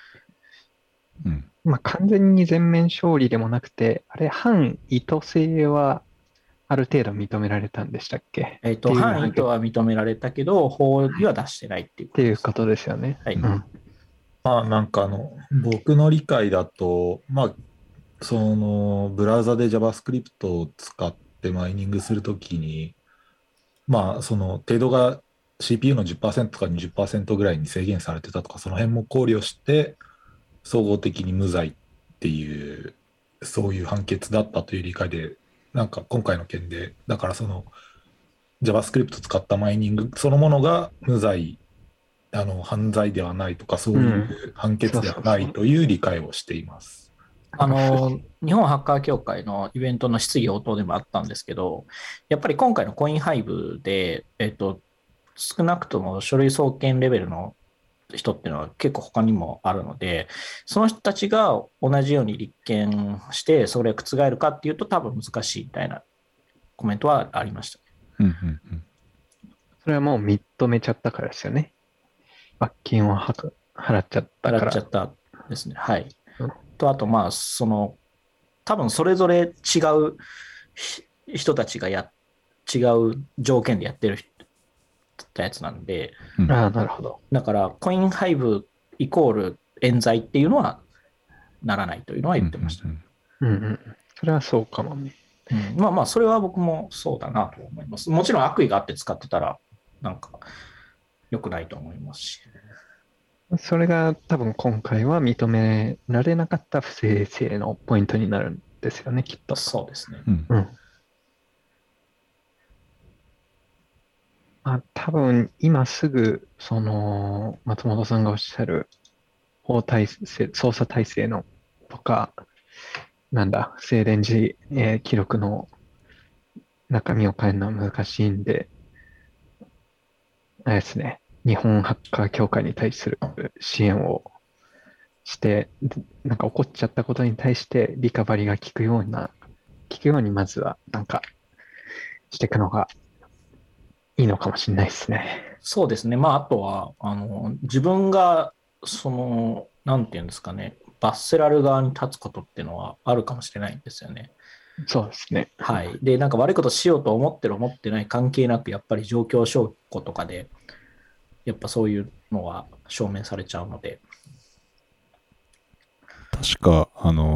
完全に全面勝利でもなくて、あれ、反意図性はある程度認められたんでしたっけ？ 反意図は認められたけど、法には出してないっていうことですよね。 はい。 なんか僕の理解だと、そのブラウザで JavaScript を使ってマイニングするときに、その程度が CPU の 10% か 20% ぐらいに制限されてたとか、その辺も考慮して、総合的に無罪っていう、そういう判決だったという理解で、なんか今回の件で、だからその JavaScript 使ったマイニングそのものが無罪、犯罪ではないとか、そういう判決ではないという理解をしています。 日本ハッカー協会のイベントの質疑応答でもあったんですけど、やっぱり今回のコインハイブで、少なくとも書類送検レベルの人っていうのは結構他にもあるので、その人たちが同じように立件して、それが覆るかっていうと多分難しいみたいなコメントはありました。 それはもう認めちゃったからですよね。罰金を払っちゃったから。 払っちゃったですね。はい。と、あと、多分それぞれ違う人たちが違う条件でやってるやつなんで。 なるほど。 だから、コインハイブイコール冤罪っていうのはならないというのは言ってました。 それはそうかもね。 それは僕もそうだなと思います。もちろん悪意があって使ってたら、なんか、良くないと思いますし。 それが多分今回は認められなかった不正性のポイントになるんですよね、きっと。 そうですね。 多分今すぐ、松本さんがおっしゃる捜査体制のとか、不正電磁、記録の中身を変えるのは難しいんで、あれですね。日本ハッカー協会に対する支援をして、なんか起こっちゃったことに対してリカバリーが効くようにまずはなんかしていくのがいいのかもしれないですね。 そうですね。まあ、あとは、自分が、なんていうんですかね、バッセラル側に立つことっていうのはあるかもしれないんですよね。 そうですね。 はい。で、なんか悪いことしようと思ってる思ってない関係なく、やっぱり状況証拠とかで、やっぱそういうのは証明されちゃうので。 確か、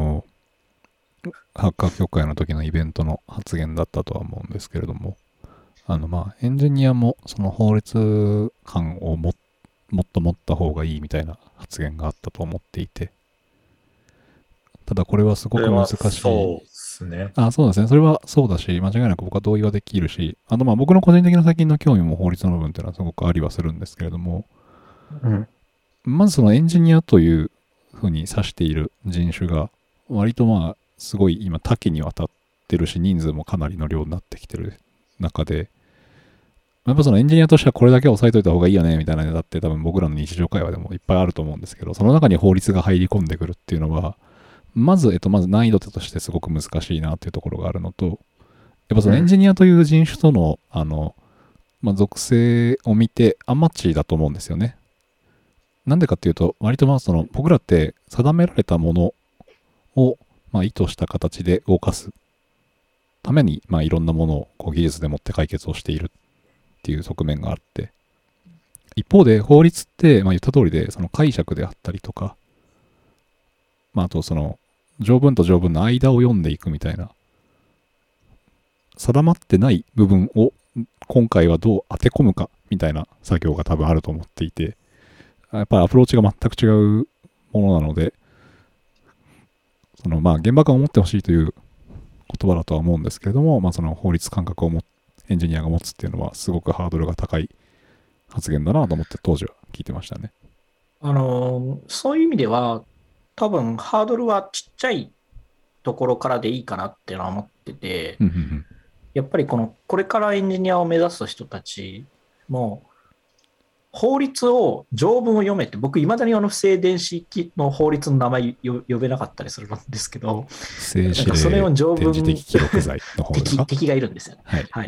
ハッカー協会の時のイベントの発言だったとは思うんですけれども、エンジニアもその法律観をもっと持った方がいいみたいな発言があったと思っていて、ただこれはすごく難しい。 そうですね。 そうですね。それはそうだし、間違いなく僕は同意はできるし、僕の個人的な最近の興味も法律の部分っていうのはすごくありはするんですけれども、まずそのエンジニアというふうに指している人種が、割とすごい今多岐にわたってるし、人数もかなりの量になってきてる中で、やっぱそのエンジニアとしてはこれだけ押さえといた方がいいよねみたいなのだって多分僕らの日常会話でもいっぱいあると思うんですけど、その中に法律が入り込んでくるっていうのは、まず難易度としてすごく難しいなっていうところがあるのと、やっぱそのエンジニアという人種との、属性を見てアンマッチだと思うんですよね。なんでかっていうと、割とその僕らって定められたものを意図した形で動かすために、いろんなものを技術でもって解決をしているっていう側面があって、一方で法律って、言った通りでその解釈であったりとか、あとその条文と条文の間を読んでいくみたいな、定まってない部分を今回はどう当て込むかみたいな作業が多分あると思っていて、やっぱりアプローチが全く違うものなので、その現場感を持ってほしいという言葉だとは思うんですけれども、その法律感覚をエンジニアが持つっていうのはすごくハードルが高い発言だなと思って当時は聞いてましたね。 そういう意味では多分ハードルはちっちゃいところからでいいかなっていうのは思ってて、やっぱりこれからエンジニアを目指す人たちも法律を条文を読めって、僕いまだに不正電子機の法律の名前呼べなかったりするんですけど、 不正指令それを条文電磁的記録罪の方ですか？ 敵がいるんですよね。 はい。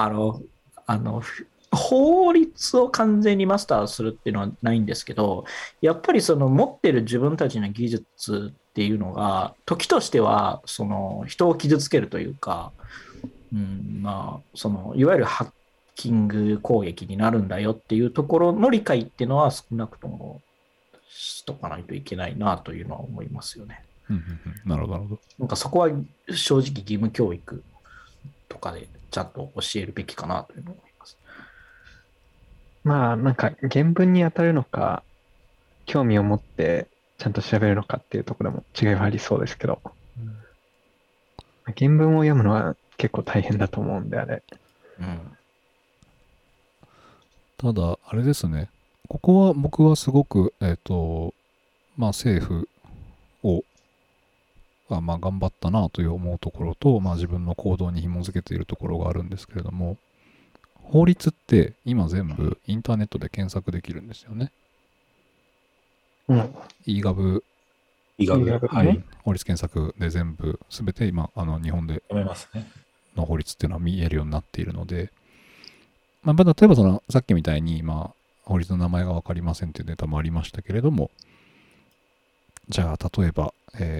法律を完全にマスターするっていうのはないんですけど、やっぱりその持ってる自分たちの技術っていうのが時としてはその人を傷つけるというか、そのいわゆるハッキング攻撃になるんだよっていうところの理解っていうのは少なくともしとかないといけないなというのは思いますよね。 なるほど、なるほど。 なんかそこは正直義務教育とかでちゃんと教えるべきかなというのを思います。 なんか原文に当たるのか、興味を持ってちゃんと調べるのかっていうところも違いはありそうですけど、原文を読むのは結構大変だと思うんで、あれ。 ただ、あれですね。ここは僕はすごく、政府を、頑張ったなという思うところと、自分の行動に紐づけているところがあるんですけれども、法律って今全部インターネットで検索できるんですよね。 eGov、 はい。法律検索で全部、すべて今、日本での法律っていうのは見えるようになっているので、例えばさっきみたいに、法律の名前が分かりませんっていうデータもありましたけれども、じゃあ、例えば、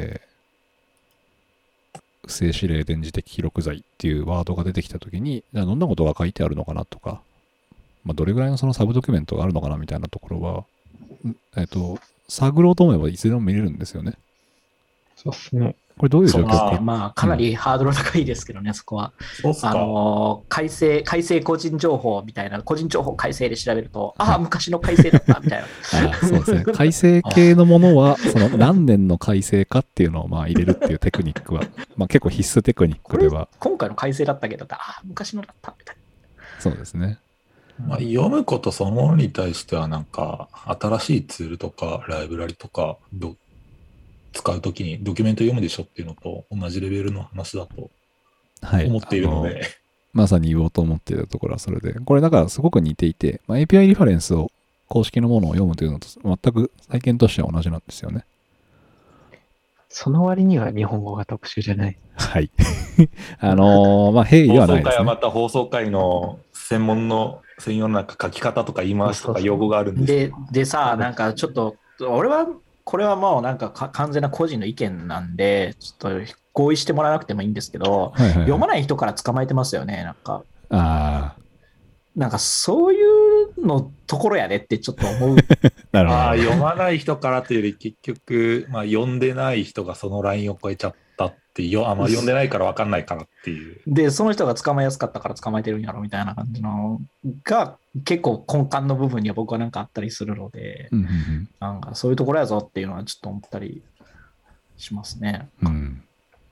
不正指令電磁的記録罪っていうワードが出てきたときに、じゃあどんなことが書いてあるのかなとか、どれぐらいのそのサブドキュメントがあるのかなみたいなところは、探ろうと思えばいつでも見れるんですよね。 そうですね。 これどういう状況か。かなりハードル高いですけどね、そこは。改正個人情報みたいな、個人情報改正で調べると、昔の改正だったみたいな。 そうですね。改正系のものは、その何年の改正かっていうのを入れるっていうテクニックは、結構必須テクニックでは。 今回の改正だったけど、昔のだったみたいな。 そうですね。 読むことそのものに対しては、なんか、新しいツールとか、ライブラリとか、使うときにドキュメント読むでしょっていうのと同じレベルの話だと思っているので、 まさに言おうと思っているところはそれで、これだからすごく似ていて、API リファレンスを公式のものを読むというのと全く体験としては同じなんですよね。 その割には日本語が特殊じゃない。 はい。まあ、平易ではないですね。 放送回はまた放送回の専用のなんか書き方とか言い回しとか用語があるんですよ。 でさ、なんかちょっと、これはもうなんか完全な個人の意見なんで、ちょっと合意してもらわなくてもいいんですけど、 はいはいはい、 読まない人から捕まえてますよね、なんか。 ああ。 なんかそういうのところやでってちょっと思う。 なるほど。 読まない人からというより結局、まあ、読んでない人がそのラインを超えちゃったっていう、まあ、読んでないから分かんないからっていう。 で、その人が捕まえやすかったから捕まえてるんやろみたいな感じのが結構根幹の部分には僕はなんかあったりするので、 うんうんうん、 なんかそういうところやぞっていうのはちょっと思ったりしますね。 うん、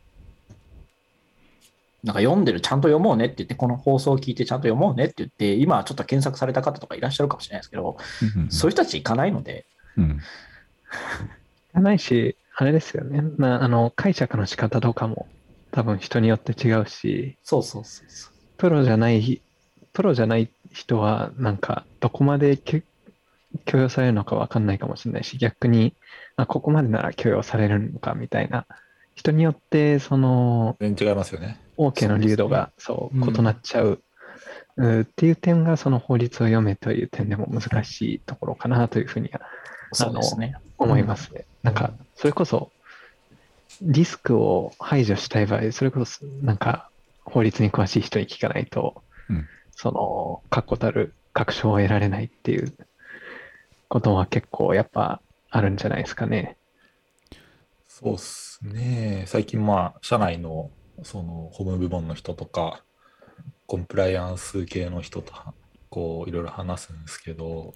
なんかちゃんと読もうねって言って、この放送を聞いてちゃんと読もうねって言って、今ちょっと検索された方とかいらっしゃるかもしれないですけど、 うんうん、 そういう人たち行かないので。 うん、 行かないし、あれですよね。解釈の仕方とかも多分人によって違うし、 そう。 プロじゃない人は、なんか、どこまで許容されるのか分かんないかもしれないし、逆に、ここまでなら許容されるのかみたいな、人によって、 全然違いますよね。 OK の流度が異なっちゃう、っていう点が、その法律を読めという点でも難しいところかなというふうには、 そうですね。 思いますね。なんか、それこそ、リスクを排除したい場合、それこそ、なんか、法律に詳しい人に聞かないと、確固たる確証を得られないっていうことは結構やっぱあるんじゃないですかね。 そうっすね。最近まあ、社内のその法務部門の人とか、コンプライアンス系の人とこういろいろ話すんですけど、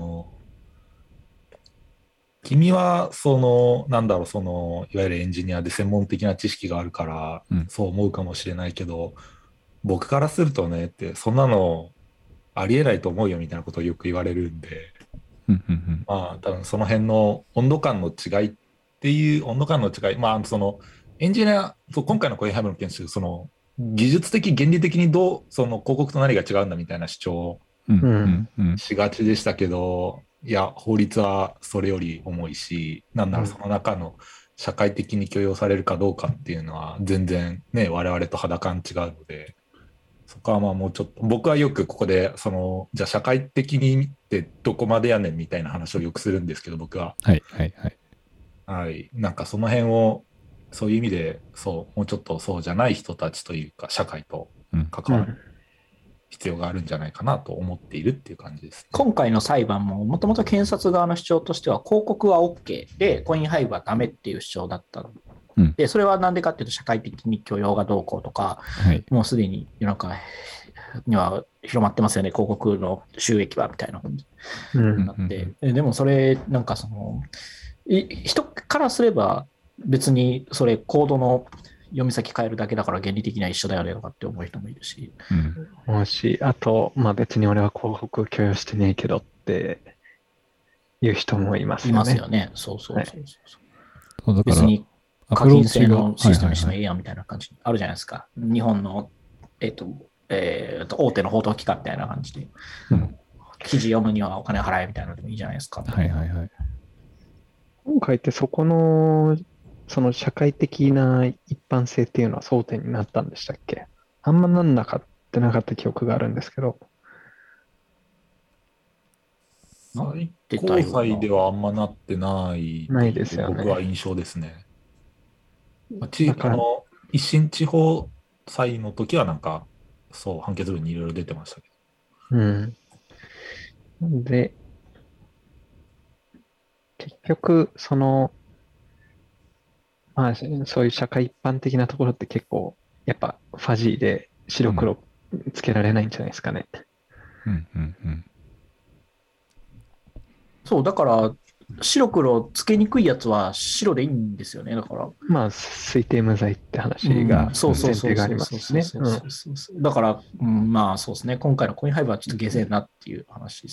君はいわゆるエンジニアで専門的な知識があるから、そう思うかもしれないけど、僕からするとねって、そんなのありえないと思うよみたいなことをよく言われるんで、まあ多分その辺の温度感の違いっていう温度感の違い、まあそのエンジニア、今回のコインハイブの研修、その技術的原理的にその広告と何が違うんだみたいな主張をしがちでしたけど、いや法律はそれより重いし、なんならその中の社会的に許容されるかどうかっていうのは全然ね我々と肌感違うので、そこはまあもうちょっと僕はよくここでじゃあ社会的にってどこまでやねんみたいな話をよくするんですけど、僕はなんかその辺をそういう意味でもうちょっとそうじゃない人たちというか社会と関わる必要があるんじゃないかなと思っているっていう感じです、ね。 今回の裁判ももともと検察側の主張としては広告は OK でコインハイブはダメっていう主張だったで、それはなんでかっていうと社会的に許容がどうこうとか、もうすでに世の中には広まってますよね、広告の収益はみたいな感じになって、でもそれなんか人からすれば別にそれコードの読み先変えるだけだから原理的には一緒だよねとかって思う人もいるし。 あと、まあ別に俺は広告許容してねえけどっていう人もいますよね。 いますよね。そう。 だから別に課金制のシステムにしてもいいやみたいな感じあるじゃないですか。日本の、大手の報道機関みたいな感じで、記事読むにはお金払えみたいなのでもいいじゃないですか。 今回ってその社会的な一般性っていうのは争点になったんでしたっけ？あんまなんなかった記憶があるんですけど。 最高裁ではあんまなってないですよね。 僕は印象ですね。一審地方裁の時はなんか判決文にいろいろ出てましたけど。で、結局まあそういう社会一般的なところって結構やっぱファジーで白黒つけられないんじゃないですかね。 そうだから白黒つけにくいやつは白でいいんですよね。だからまあ推定無罪って話が前提がありますしね。 だからまあそうですね。今回のコインハイブはちょっと下世なっていう話です。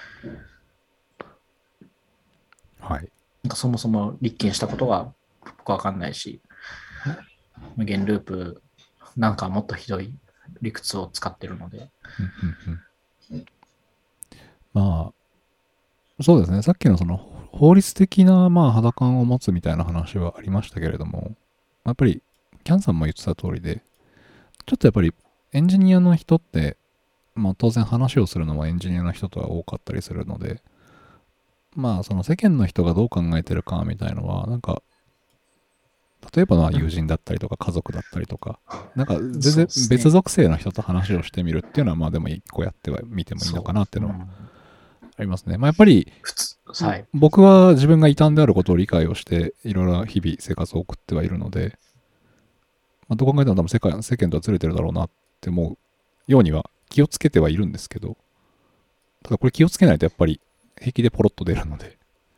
なんかそもそも立件したことが僕は分かんないし、無限ループなんかもっとひどい理屈を使ってるので。 まあそうですね。さっきのその法律的なまあ肌感を持つみたいな話はありましたけれども、やっぱりキャンさんも言ってた通りで、ちょっとやっぱりエンジニアの人って、まあ当然話をするのもエンジニアの人とは多かったりするので、まあその世間の人がどう考えてるかみたいのは、なんか、例えばまあ友人だったりとか家族だったりとか、なんか全然別属性の人と話をしてみるっていうのはまあでも一個やってはみてもいいのかなっていうのはありますね。まあやっぱり、 はい、 僕は自分が異端であることを理解をしていろいろ日々生活を送ってはいるので、まあ、どう考えても多分世間とはずれてるだろうなって思うようには気をつけてはいるんですけど、ただこれ気をつけないとやっぱり平気でポロッと出るので、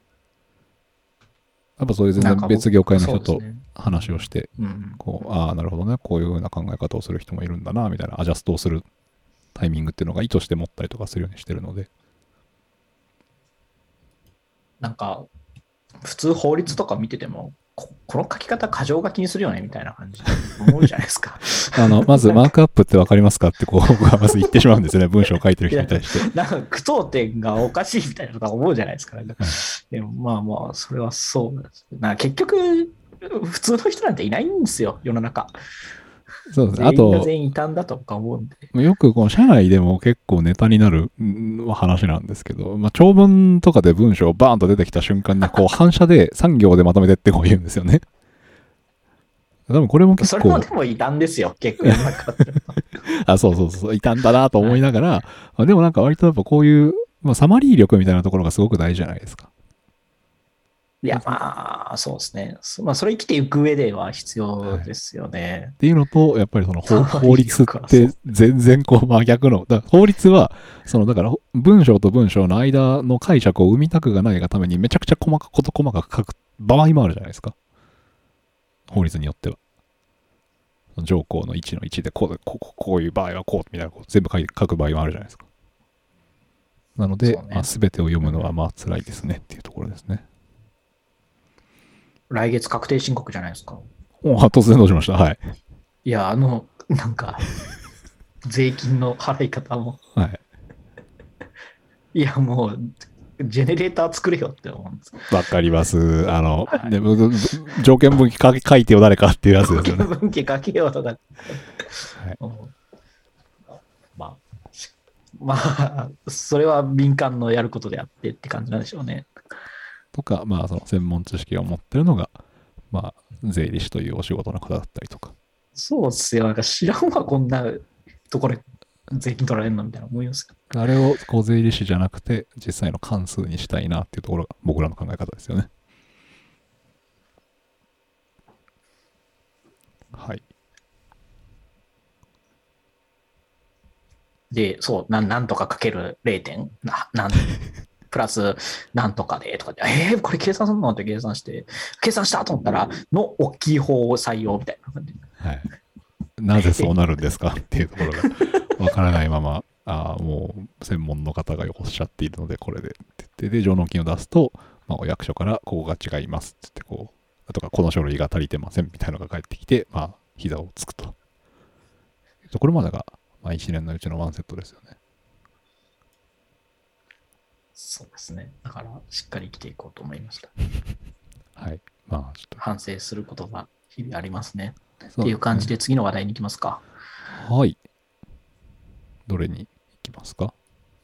やっぱそういう全然別業界の人と話をして、こう、ああ、なるほどね、こういう風な考え方をする人もいるんだな、みたいなアジャストをするタイミングっていうのが意図して持ったりとかするようにしてるので。 なんか、普通法律とか見てても、この書き方過剰書きにするよねみたいな感じで思うじゃないですか。 まずマークアップって分かりますかってこう僕はまず言ってしまうんですよね。文章を書いてる人に対して。 なんか句読点がおかしいみたいなことは思うじゃないですか。でもまあまあ、それはそうなんです。結局、普通の人なんていないんですよ、世の中。 そうですね。あと、 全員異端だとか思うんで。よくこの社内でも結構ネタになる話なんですけど、まあ、長文とかで文章バーンと出てきた瞬間にこう反射で3行でまとめてってこう言うんですよね。多分これも結構。 それもでも異端ですよ、結構世の中。 あ、そう、異端だなと思いながら、はい、でもなんか割とやっぱこういう、まあ、サマリー力みたいなところがすごく大事じゃないですか。 いや、まあ、そうですね。まあ、それ生きていく上では必要ですよね。はい、 っていうのと、やっぱりその法律って全然こう真逆の、法律は、だから文章と文章の間の解釈を生みたくがないがためにめちゃくちゃ細かく書く場合もあるじゃないですか。法律によっては。条項の1の1でこういう場合はこうみたいな全部書く場合もあるじゃないですか。なので、ね、まあ、全てを読むのはまあ辛いですねっていうところですね。 来月確定申告じゃないですか。 突然どうしました？はい。 いや、なんか、税金の払い方も。 はい。 いや、もう、ジェネレーター作れよって思うんです。 わかります。条件分岐書いてよ誰かっていうやつですよね。 条件分岐書けよとか。はい、まあ、それは民間のやることであってって感じなんでしょうね。 とか、まあ、その専門知識を持ってるのが、まあ、税理士というお仕事の方だったりとか。 そうっすよ。なんか知らんわ、こんなところで税金取られるのみたいな思いますよ。 あれをこう税理士じゃなくて、実際の関数にしたいなっていうところが僕らの考え方ですよね。はい。 で、そう、なんとかかける0点、プラスなんとかでとかで、これ計算するのって計算したと思ったら、の大きい方を採用みたいな感じ。 はい。なぜそうなるんですかっていうところがわからないまま、もう専門の方がおっしゃっているので、これでって言って、で、上納金を出すと、まあ、お役所からここが違いますって言って、あとかこの書類が足りてませんみたいなのが返ってきて、まあ、膝をつくと。これまでが、まあ、1年のうちのワンセットですよね。 そうですね。だから、しっかり生きていこうと思いました。 はい。まあ、ちょっと。 反省することが日々ありますね。っていう感じで次の話題に行きますか。 はい。どれに行きますか？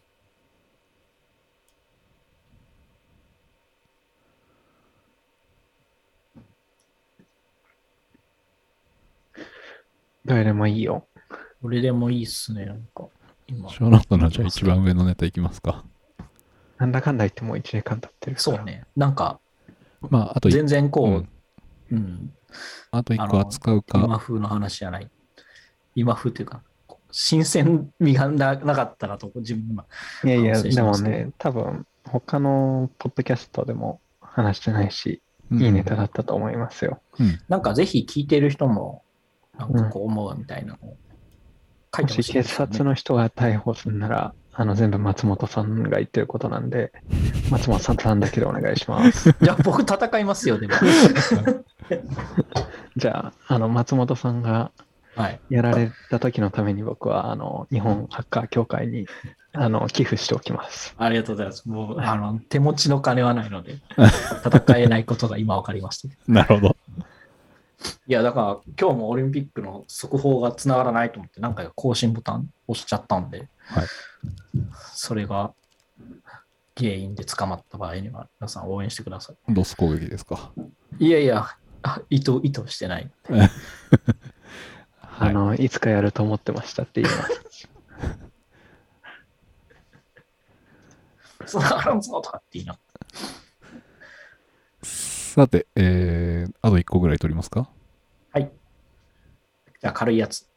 どれでもいいよ。 どれでもいいっすね。なんか今。ショーノートのじゃあ一番上のネタいきますか。 なんだかんだ言ってもう1時間経ってるから。 そうね。なんか、 まあ、あと全然こう、 あと1個扱うか。 今風の話じゃない。今風っていうか、新鮮味がなかったなと、自分今。 いや、でもね、多分、他のポッドキャストでも話してないし、いいネタだったと思いますよ。 なんかぜひ聞いてる人も、なんかこう思うみたいなのを書いてほしい、 もし警察の人が逮捕するなら、全部松本さんが言ってることなんで、松本さんだけでお願いします。 じゃあ僕戦いますよ、でも。 じゃあ、松本さんがやられた時のために僕は、日本ハッカー協会に寄付しておきます。 ありがとうございます。もう、手持ちの金はないので、戦えないことが今分かりました。 なるほど。 いや、だから今日もオリンピックの速報がつながらないと思って、何回か更新ボタン押しちゃったんで、 はい、 それが原因で捕まった場合には、皆さん応援してください。 ドス攻撃ですか。 いやいや、意図してない。 はい、いつかやると思ってましたって言います。 つながらんぞとかっていいな。 さて、あと1個ぐらい取りますか？ はい。じゃあ軽いやつ。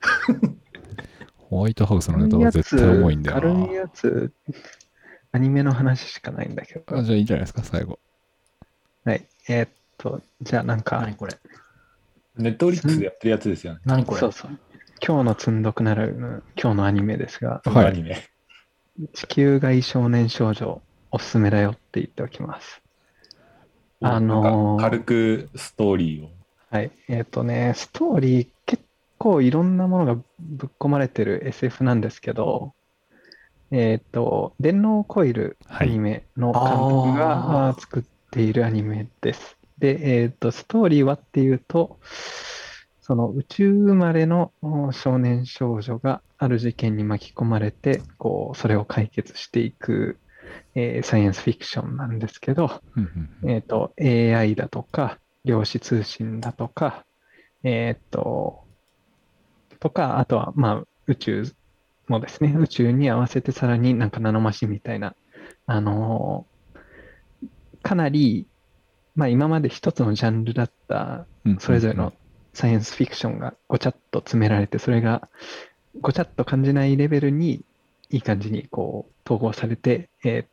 ホワイトハウスのネタは絶対重いんだよな。 軽いやつ、アニメの話しかないんだけど。 じゃあいいんじゃないですか、最後。 はい。じゃあなんか。 何これ？ ネットフリックスでやってるやつですよね。 何これ？ そうそう。今日の積んどくなる今日のアニメですが、 はい、アニメ。 地球外少年少女おすすめだよって言っておきます。 軽くストーリーを。 はい。ストーリー結構いろんなものがぶっ込まれてる SF なんですけど、電脳コイルアニメの監督が作っているアニメです。で、ストーリーはっていうと、その宇宙生まれの少年少女がある事件に巻き込まれて、それを解決していく、サイエンスフィクションなんですけど、AI だとか、量子通信だとか、あとは、まあ、宇宙もですね、宇宙に合わせてさらになんかナノマシンみたいな、かなり、まあ今まで一つのジャンルだった、それぞれのサイエンスフィクションがごちゃっと詰められて、それがごちゃっと感じないレベルにいい感じに統合されて、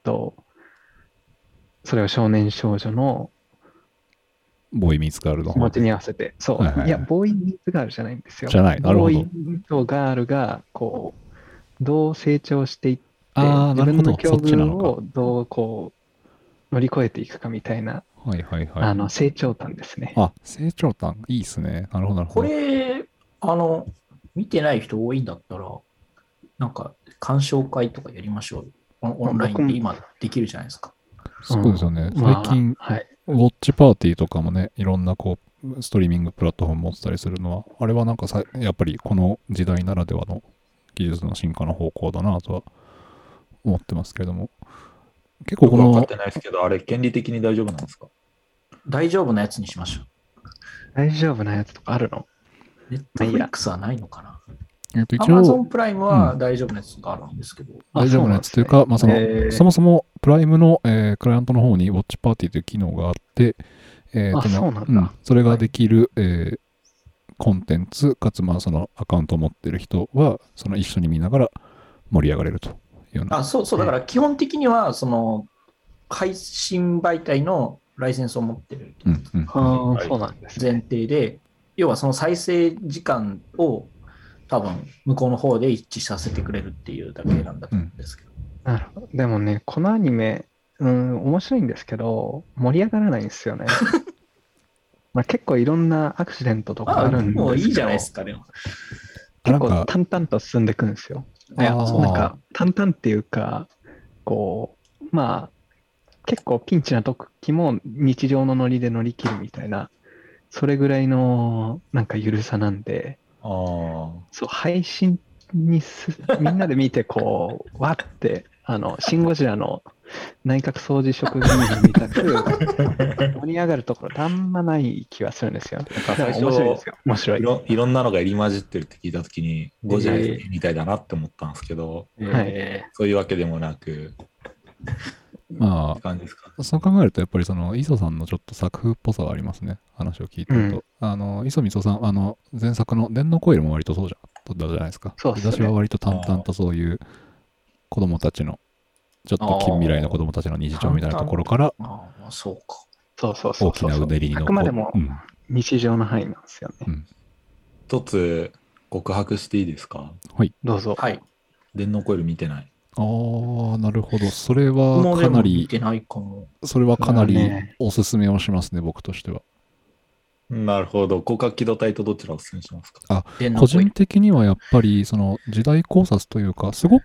それを少年少女のボーイミーツガールの気持ちに合わせて、そう、いや、ボーイミーツガールじゃないんですよ。 じゃない、なるほど。 ボーイとガールが、どう成長していって、 自分の境遇をどう乗り越えていくかみたいな、成長譚ですね。 成長譚、いいですね。なるほど、なるほど。これ、見てない人多いんだったら、なんか、鑑賞会とかやりましょう。オンラインで今できるじゃないですか。 そうですよね。最近、ウォッチパーティーとかもね、いろんなストリーミングプラットフォーム持ってたりするのは、あれはなんかやっぱりこの時代ならではの技術の進化の方向だなとは思ってますけれども、結構分かってないですけど、あれ権利的に大丈夫なんですか？ 大丈夫なやつにしましょう。 大丈夫なやつとかあるの？ ネットフリックスはないのかな？ 一応、 Amazon プライムは大丈夫なやつがあるんですけど。 大丈夫なやつというか、まあそもそもプライムの、クライアントの方にウォッチパーティーという機能があって、 そうなんだ。 それができる、コンテンツ、かつまあそのアカウントを持ってる人は、その一緒に見ながら盛り上がれるというような。 そう、だから基本的には、その配信媒体のライセンスを持ってるそうなんです前提で、要はその再生時間を多分向こうの方で一致させてくれるっていうだけなんだと思うんですけど。 なるほど。でもね、このアニメ、面白いんですけど、盛り上がらないんですよね。まあ結構いろんなアクシデントとかあるんですけど。 もういいじゃないですか、でも。 結構淡々と進んでいくんですよ。なんか淡々っていうか、まあ、結構ピンチな時も日常のノリで乗り切るみたいな、それぐらいのなんか緩さなんで、そう配信にみんなで見てわってシン・ゴジラの内閣総辞職議員みたく盛り上がるところあんまない気はするんですよ。 最初面白いですよ。面白い。 いろんなのが入り混じってるって聞いたときに、ゴジラみたいだなって思ったんですけど、そういうわけでもなく、 まあ、そう考えるとやっぱりその磯さんのちょっと作風っぽさはありますね。話を聞いてると、磯光さん前作の電脳コイルも割とそうじゃないですか。 そうですね。 私は割と淡々とそういう子供たちのちょっと近未来の子供たちの日常みたいなところからそうか。 大きなうねりにあくまでも日常の範囲なんですよね。 一つ告白していいですか？ はい。 どうぞ。 はい。 電脳コイル見てない。 なるほど。それはかなり、それはかなりおすすめをしますね、僕としては。 なるほど。広角機動隊とどちらをおすすめしますか？ 個人的にはやっぱり、その時代考察というか、すごく合っ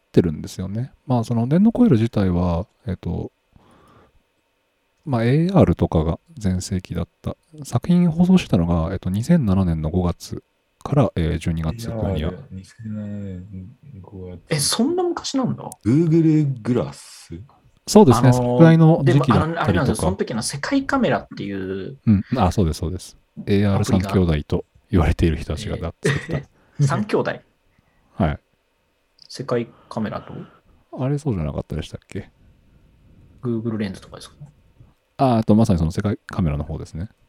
ってるんですよね。まあその電脳コイル自体は、まあ AR とかが全盛期だった。作品放送してたのが、2007年の5月から12月には。 2007年5月。 そんな昔なんだ。 Google グラス？ そうですね、そのくらいの時期だったりとか。 あれなんですよ、その時の世界カメラっていう。 うん、そうです、そうです。AR3 兄弟と言われている人たちが作った。 3兄弟はい。 世界カメラとあれそうじゃなかったでしたっけ？ Google レンズとかですか？ あとまさにその世界カメラの方ですね。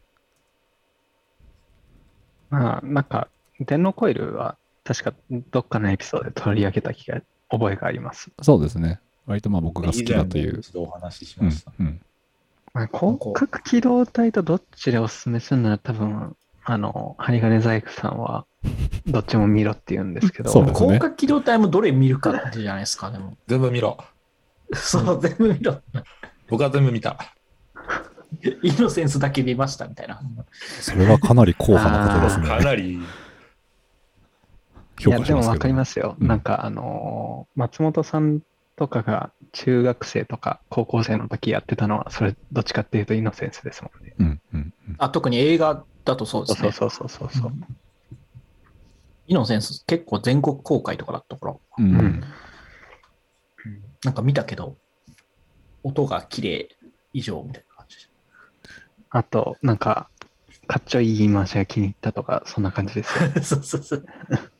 まあ、なんか、電脳コイルは確かどっかのエピソードで取り上げた覚えがあります。 そうですね。割とまあ僕が好きだという。 一度お話ししました。 まあ、広角機動隊とどっちでおすすめするなら多分、針金細工さんはどっちも見ろって言うんですけど。 そうですね。 広角機動隊もどれ見るかってじゃないですか、でも。 全部見ろ。 そう、全部見ろ。 僕は全部見た。 イノセンスだけ見ましたみたいな。 それはかなり硬派なことですね。 かなり。 評価しますけど。 いや、でもわかりますよ。なんか松本さんとかが中学生とか高校生の時やってたのは、それどっちかっていうとイノセンスですもんね。 特に映画だとそうですね。 そう。 イノセンス結構全国公開とかだったから。なんか見たけど、音が綺麗以上みたいな感じ。 あと、なんか、かっちょいい言い回しが気に入ったとか、そんな感じですよ。 そう。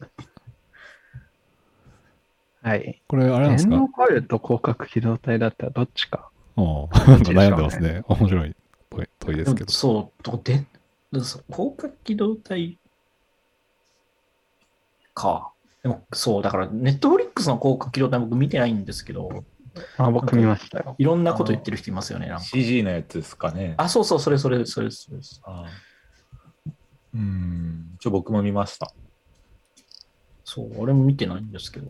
はい。 これ、あれなんですか？ 電脳コイルと広角機動隊だったらどっちか。 悩んでますね。面白い問いですけど。 そう、広角機動隊か。でも、そう、だから、ネットフリックスの広角機動隊僕見てないんですけど、 僕見ましたよ。 いろんなこと言ってる人いますよね。 CG のやつですかね。 そう、それ。 僕も見ました。 そう、俺も見てないんですけど。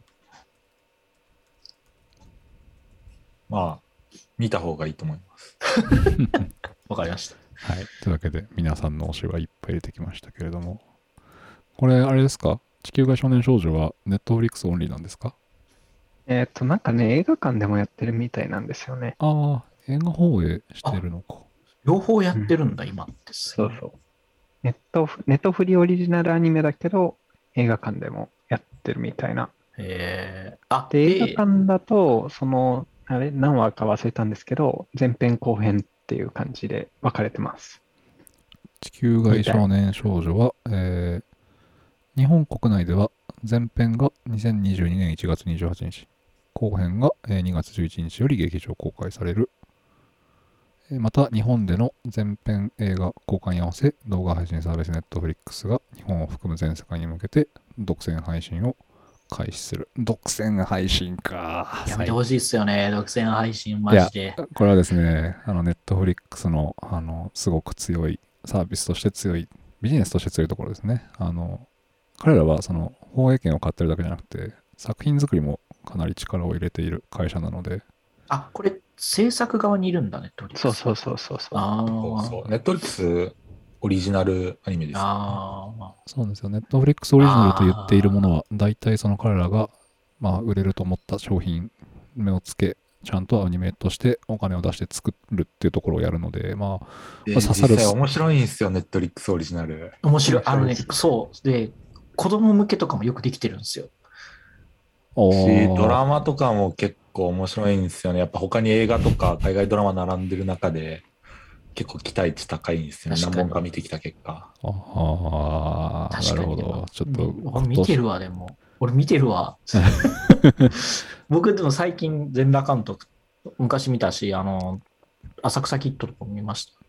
まあ、見た方がいいと思います。 わかりました。 はい。というわけで、皆さんの推しはいっぱい出てきましたけれども。これ、あれですか？地球外少年少女はネットフリックスオンリーなんですか？ なんかね、映画館でもやってるみたいなんですよね。 映画放映してるのか。 両方やってるんだ、今って。 そう。ネットフリオリジナルアニメだけど、映画館でもやってるみたいな。 で、 映画館だと、何話か忘れたんですけど、前編後編っていう感じで分かれてます。 地球外少年少女は、日本国内では前編が2022年1月28日、後編が2月11日より劇場公開される。また、日本での前編映画公開に合わせ、動画配信サービス Netflix が日本を含む全世界に向けて独占配信を開始する。独占配信か。 やめてほしいっすよね、独占配信、マジで。 これはですね、Netflix の、すごく強い、サービスとして強い、ビジネスとして強いところですね。彼らはその放映権を買ってるだけじゃなくて、作品作りもかなり力を入れている会社なので。 これ、制作側にいるんだね、 そう。 ネットフリックスオリジナルアニメです、ね。 そうなんですよ。ネットフリックスオリジナルと言っているものは、大体その彼らが、売れると思った商品、目をつけ、ちゃんとアニメとしてお金を出して作るっていうところをやるので、 刺さる。実際面白いんですよ、ネットフリックスオリジナル。 面白い。そう。で、子供向けとかもよくできてるんですよ。 ドラマとかも結構面白いんですよね。やっぱ他に映画とか海外ドラマ並んでる中で結構期待値高いんですよね。何本か見てきた結果。 なるほど。ちょっと俺見てるわ、でも。俺見てるわ。僕でも最近全裸監督昔見たし、浅草キッドとかも見ました。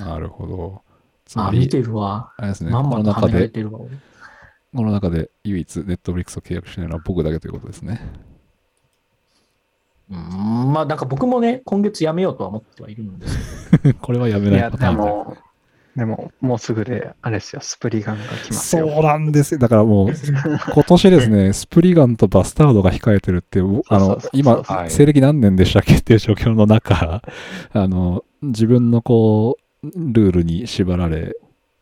なるほど。つまり見てるわ。 あれですね。 まんまとはめられてるわ、俺。 この中で唯一ネットフリックスを契約しているのは僕だけということですね。 なんか僕もね、今月やめようとは思ってはいるんですけど。これはやめないパターンでも、もうすぐで、あれですよ、スプリガンが来ますよ。 そうなんですよ。だからもう、今年ですね、スプリガンとバスタードが控えてるっていう、今、西暦何年でしたっけっていう状況の中、自分のルールに縛られ、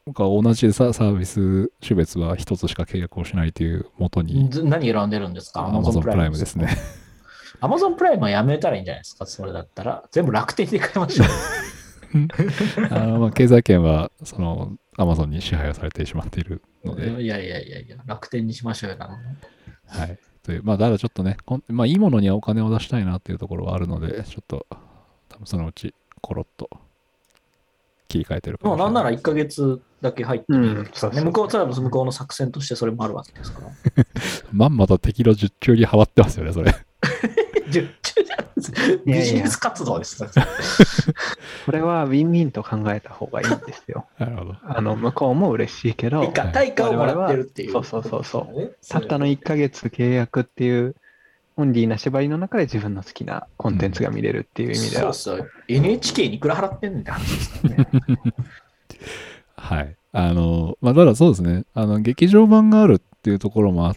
同じサービス種別は一つしか契約をしないという元に。 何選んでるんですか？ Amazon プライムですね。 Amazon プライムはやめたらいいんじゃないですか？それだったら。全部楽天で買いましょう。 経済圏は、Amazon に支配されてしまっているので。 いや、楽天にしましょうよ。 はい。という、だからちょっとね、いいものにはお金を出したいなっていうところはあるので、ちょっと、多分そのうち、コロッと切り替えてるかもしれない。 もうなんなら1ヶ月だけ入ってみる。向こうの作戦としてそれもあるわけですから。 まんまと敵の術中にはまってますよね、それ。 術中じゃないです。ビジネス活動です。 これはウィンウィンと考えた方がいいんですよ。 なるほど。 向こうも嬉しいけど、 対価をもらってるっていう。 そう。たったの1ヶ月契約っていうオンリーな縛りの中で自分の好きなコンテンツが見れるっていう意味では。 そう。NHK にいくら払ってんねんって話ですからね。 はい。ただそうですね。劇場版があるっていうところもあって、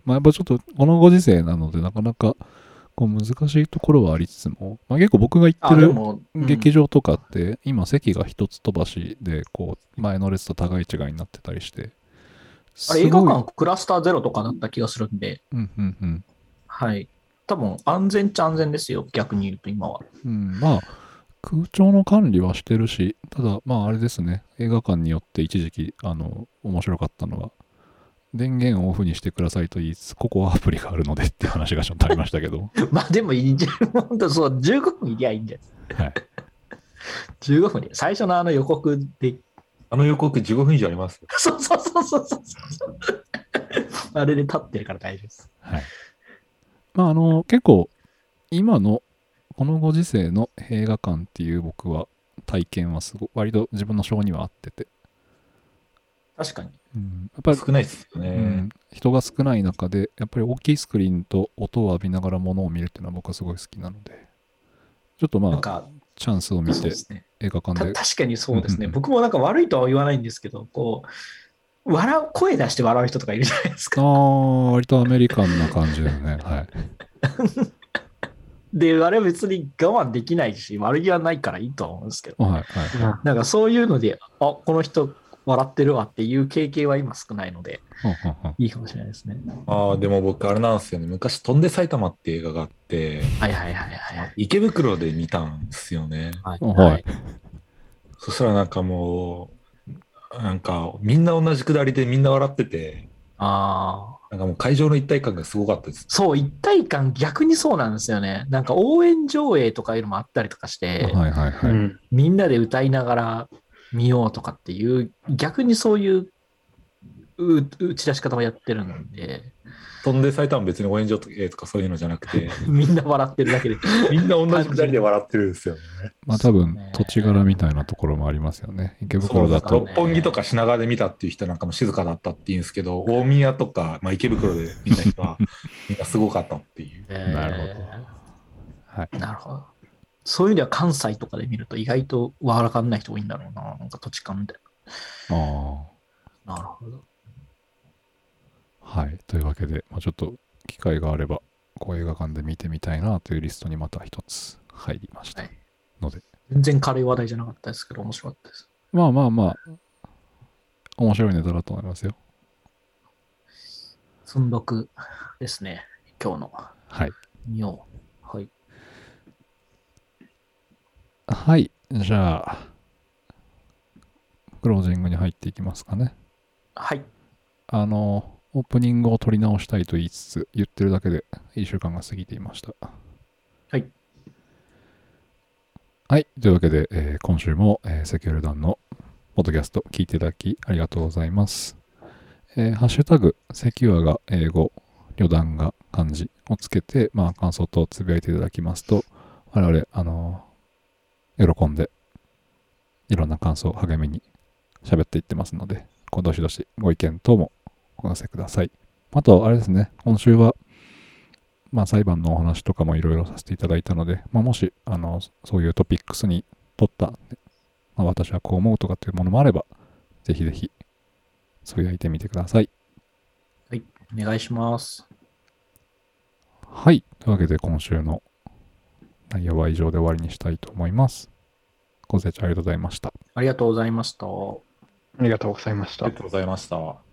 やっぱちょっとこのご時世なので、なかなか難しいところはありつつも、結構僕が行ってる劇場とかって、今席が一つ飛ばしで、前の列と互い違いになってたりして。 映画館クラスターゼロとかだった気がするんで。はい。多分安全っちゃ安全ですよ。逆に言うと今は。 空調の管理はしてるし、ただ、あれですね。映画館によって一時期、面白かったのは、電源をオフにしてくださいと言いつつ、ここはアプリがあるのでっていう話がちょっとありましたけど。 でもいいんじゃない？本当そう、15分いりゃいいんじゃないですか。はい。15分で、最初の予告で。 予告15分以上ありますよ。 そう。あれで立ってるから大丈夫です。 はい。結構、今の、このご時世の映画館っていう僕は体験は割と自分の性には合ってて。 確かに。 やっぱり少ないですよね、 人が少ない中で、やっぱり大きいスクリーンと音を浴びながらものを見るっていうのは僕はすごい好きなので、ちょっとチャンスを見て映画館で。 確かにそうですね。僕も悪いとは言わないんですけど、声出して笑う人とかいるじゃないですか。 割とアメリカンな感じだよね。はい。 で、あれは別に我慢できないし、悪気はないからいいと思うんですけど、そういうので、この人笑ってるわっていう経験は今少ないので、いいかもしれないですね。 でも僕あれなんですよね。昔、翔んで埼玉って映画があって、池袋で見たんですよね。そしたらもう、みんな同じくだりでみんな笑ってて、もう会場の一体感がすごかったです。 そう、一体感逆にそうなんですよね。応援上映とかいうのもあったりとかして、みんなで歌いながら見ようとかっていう、逆にそういう打ち出し方もやってるんで。 翔んで埼玉別に応援上映とかそういうのじゃなくて、 みんな笑ってるだけで。 みんな同じくだりで笑ってるんですよね。 多分土地柄みたいなところもありますよね。池袋だと。 六本木とか品川で見たっていう人も静かだったっていうんですけど、大宮とか、池袋で見た人はみんなすごかったっていう。 なるほど。 はい。なるほど。そういう意味では関西とかで見ると意外とわかんない人多いんだろうな。土地勘みたいな。なるほど。 はい。というわけで、ちょっと機会があれば、映画館で見てみたいなというリストにまた一つ入りましたので。 全然軽い話題じゃなかったですけど、面白かったです。 面白いネタだと思いますよ。 寸読ですね、今日の。 はい。 見よう。はい。 はい。じゃあ、クロージングに入っていきますかね。 はい。 オープニングを撮り直したいと言いつつ、言ってるだけで1週間が過ぎていました。 はい。 はい。というわけで、今週も、セキュアル団のポッドキャスト聞いていただきありがとうございます。ハッシュタグ、セキュアが英語、旅団が漢字をつけて、感想とつぶやいていただきますと、我々、喜んで、いろんな感想を励みに喋っていってますので、どしどしご意見等もお寄せください。あと、あれですね、今週は、裁判のお話とかもいろいろさせていただいたので、もし、そういうトピックスにとった、私はこう思うとかっていうものもあれば、ぜひぜひ、つぶやいてみてください。 はい、お願いします。 はい、というわけで今週の内容は以上で終わりにしたいと思います。ご清聴ありがとうございました。 ありがとうございました。 ありがとうございました。 ありがとうございました。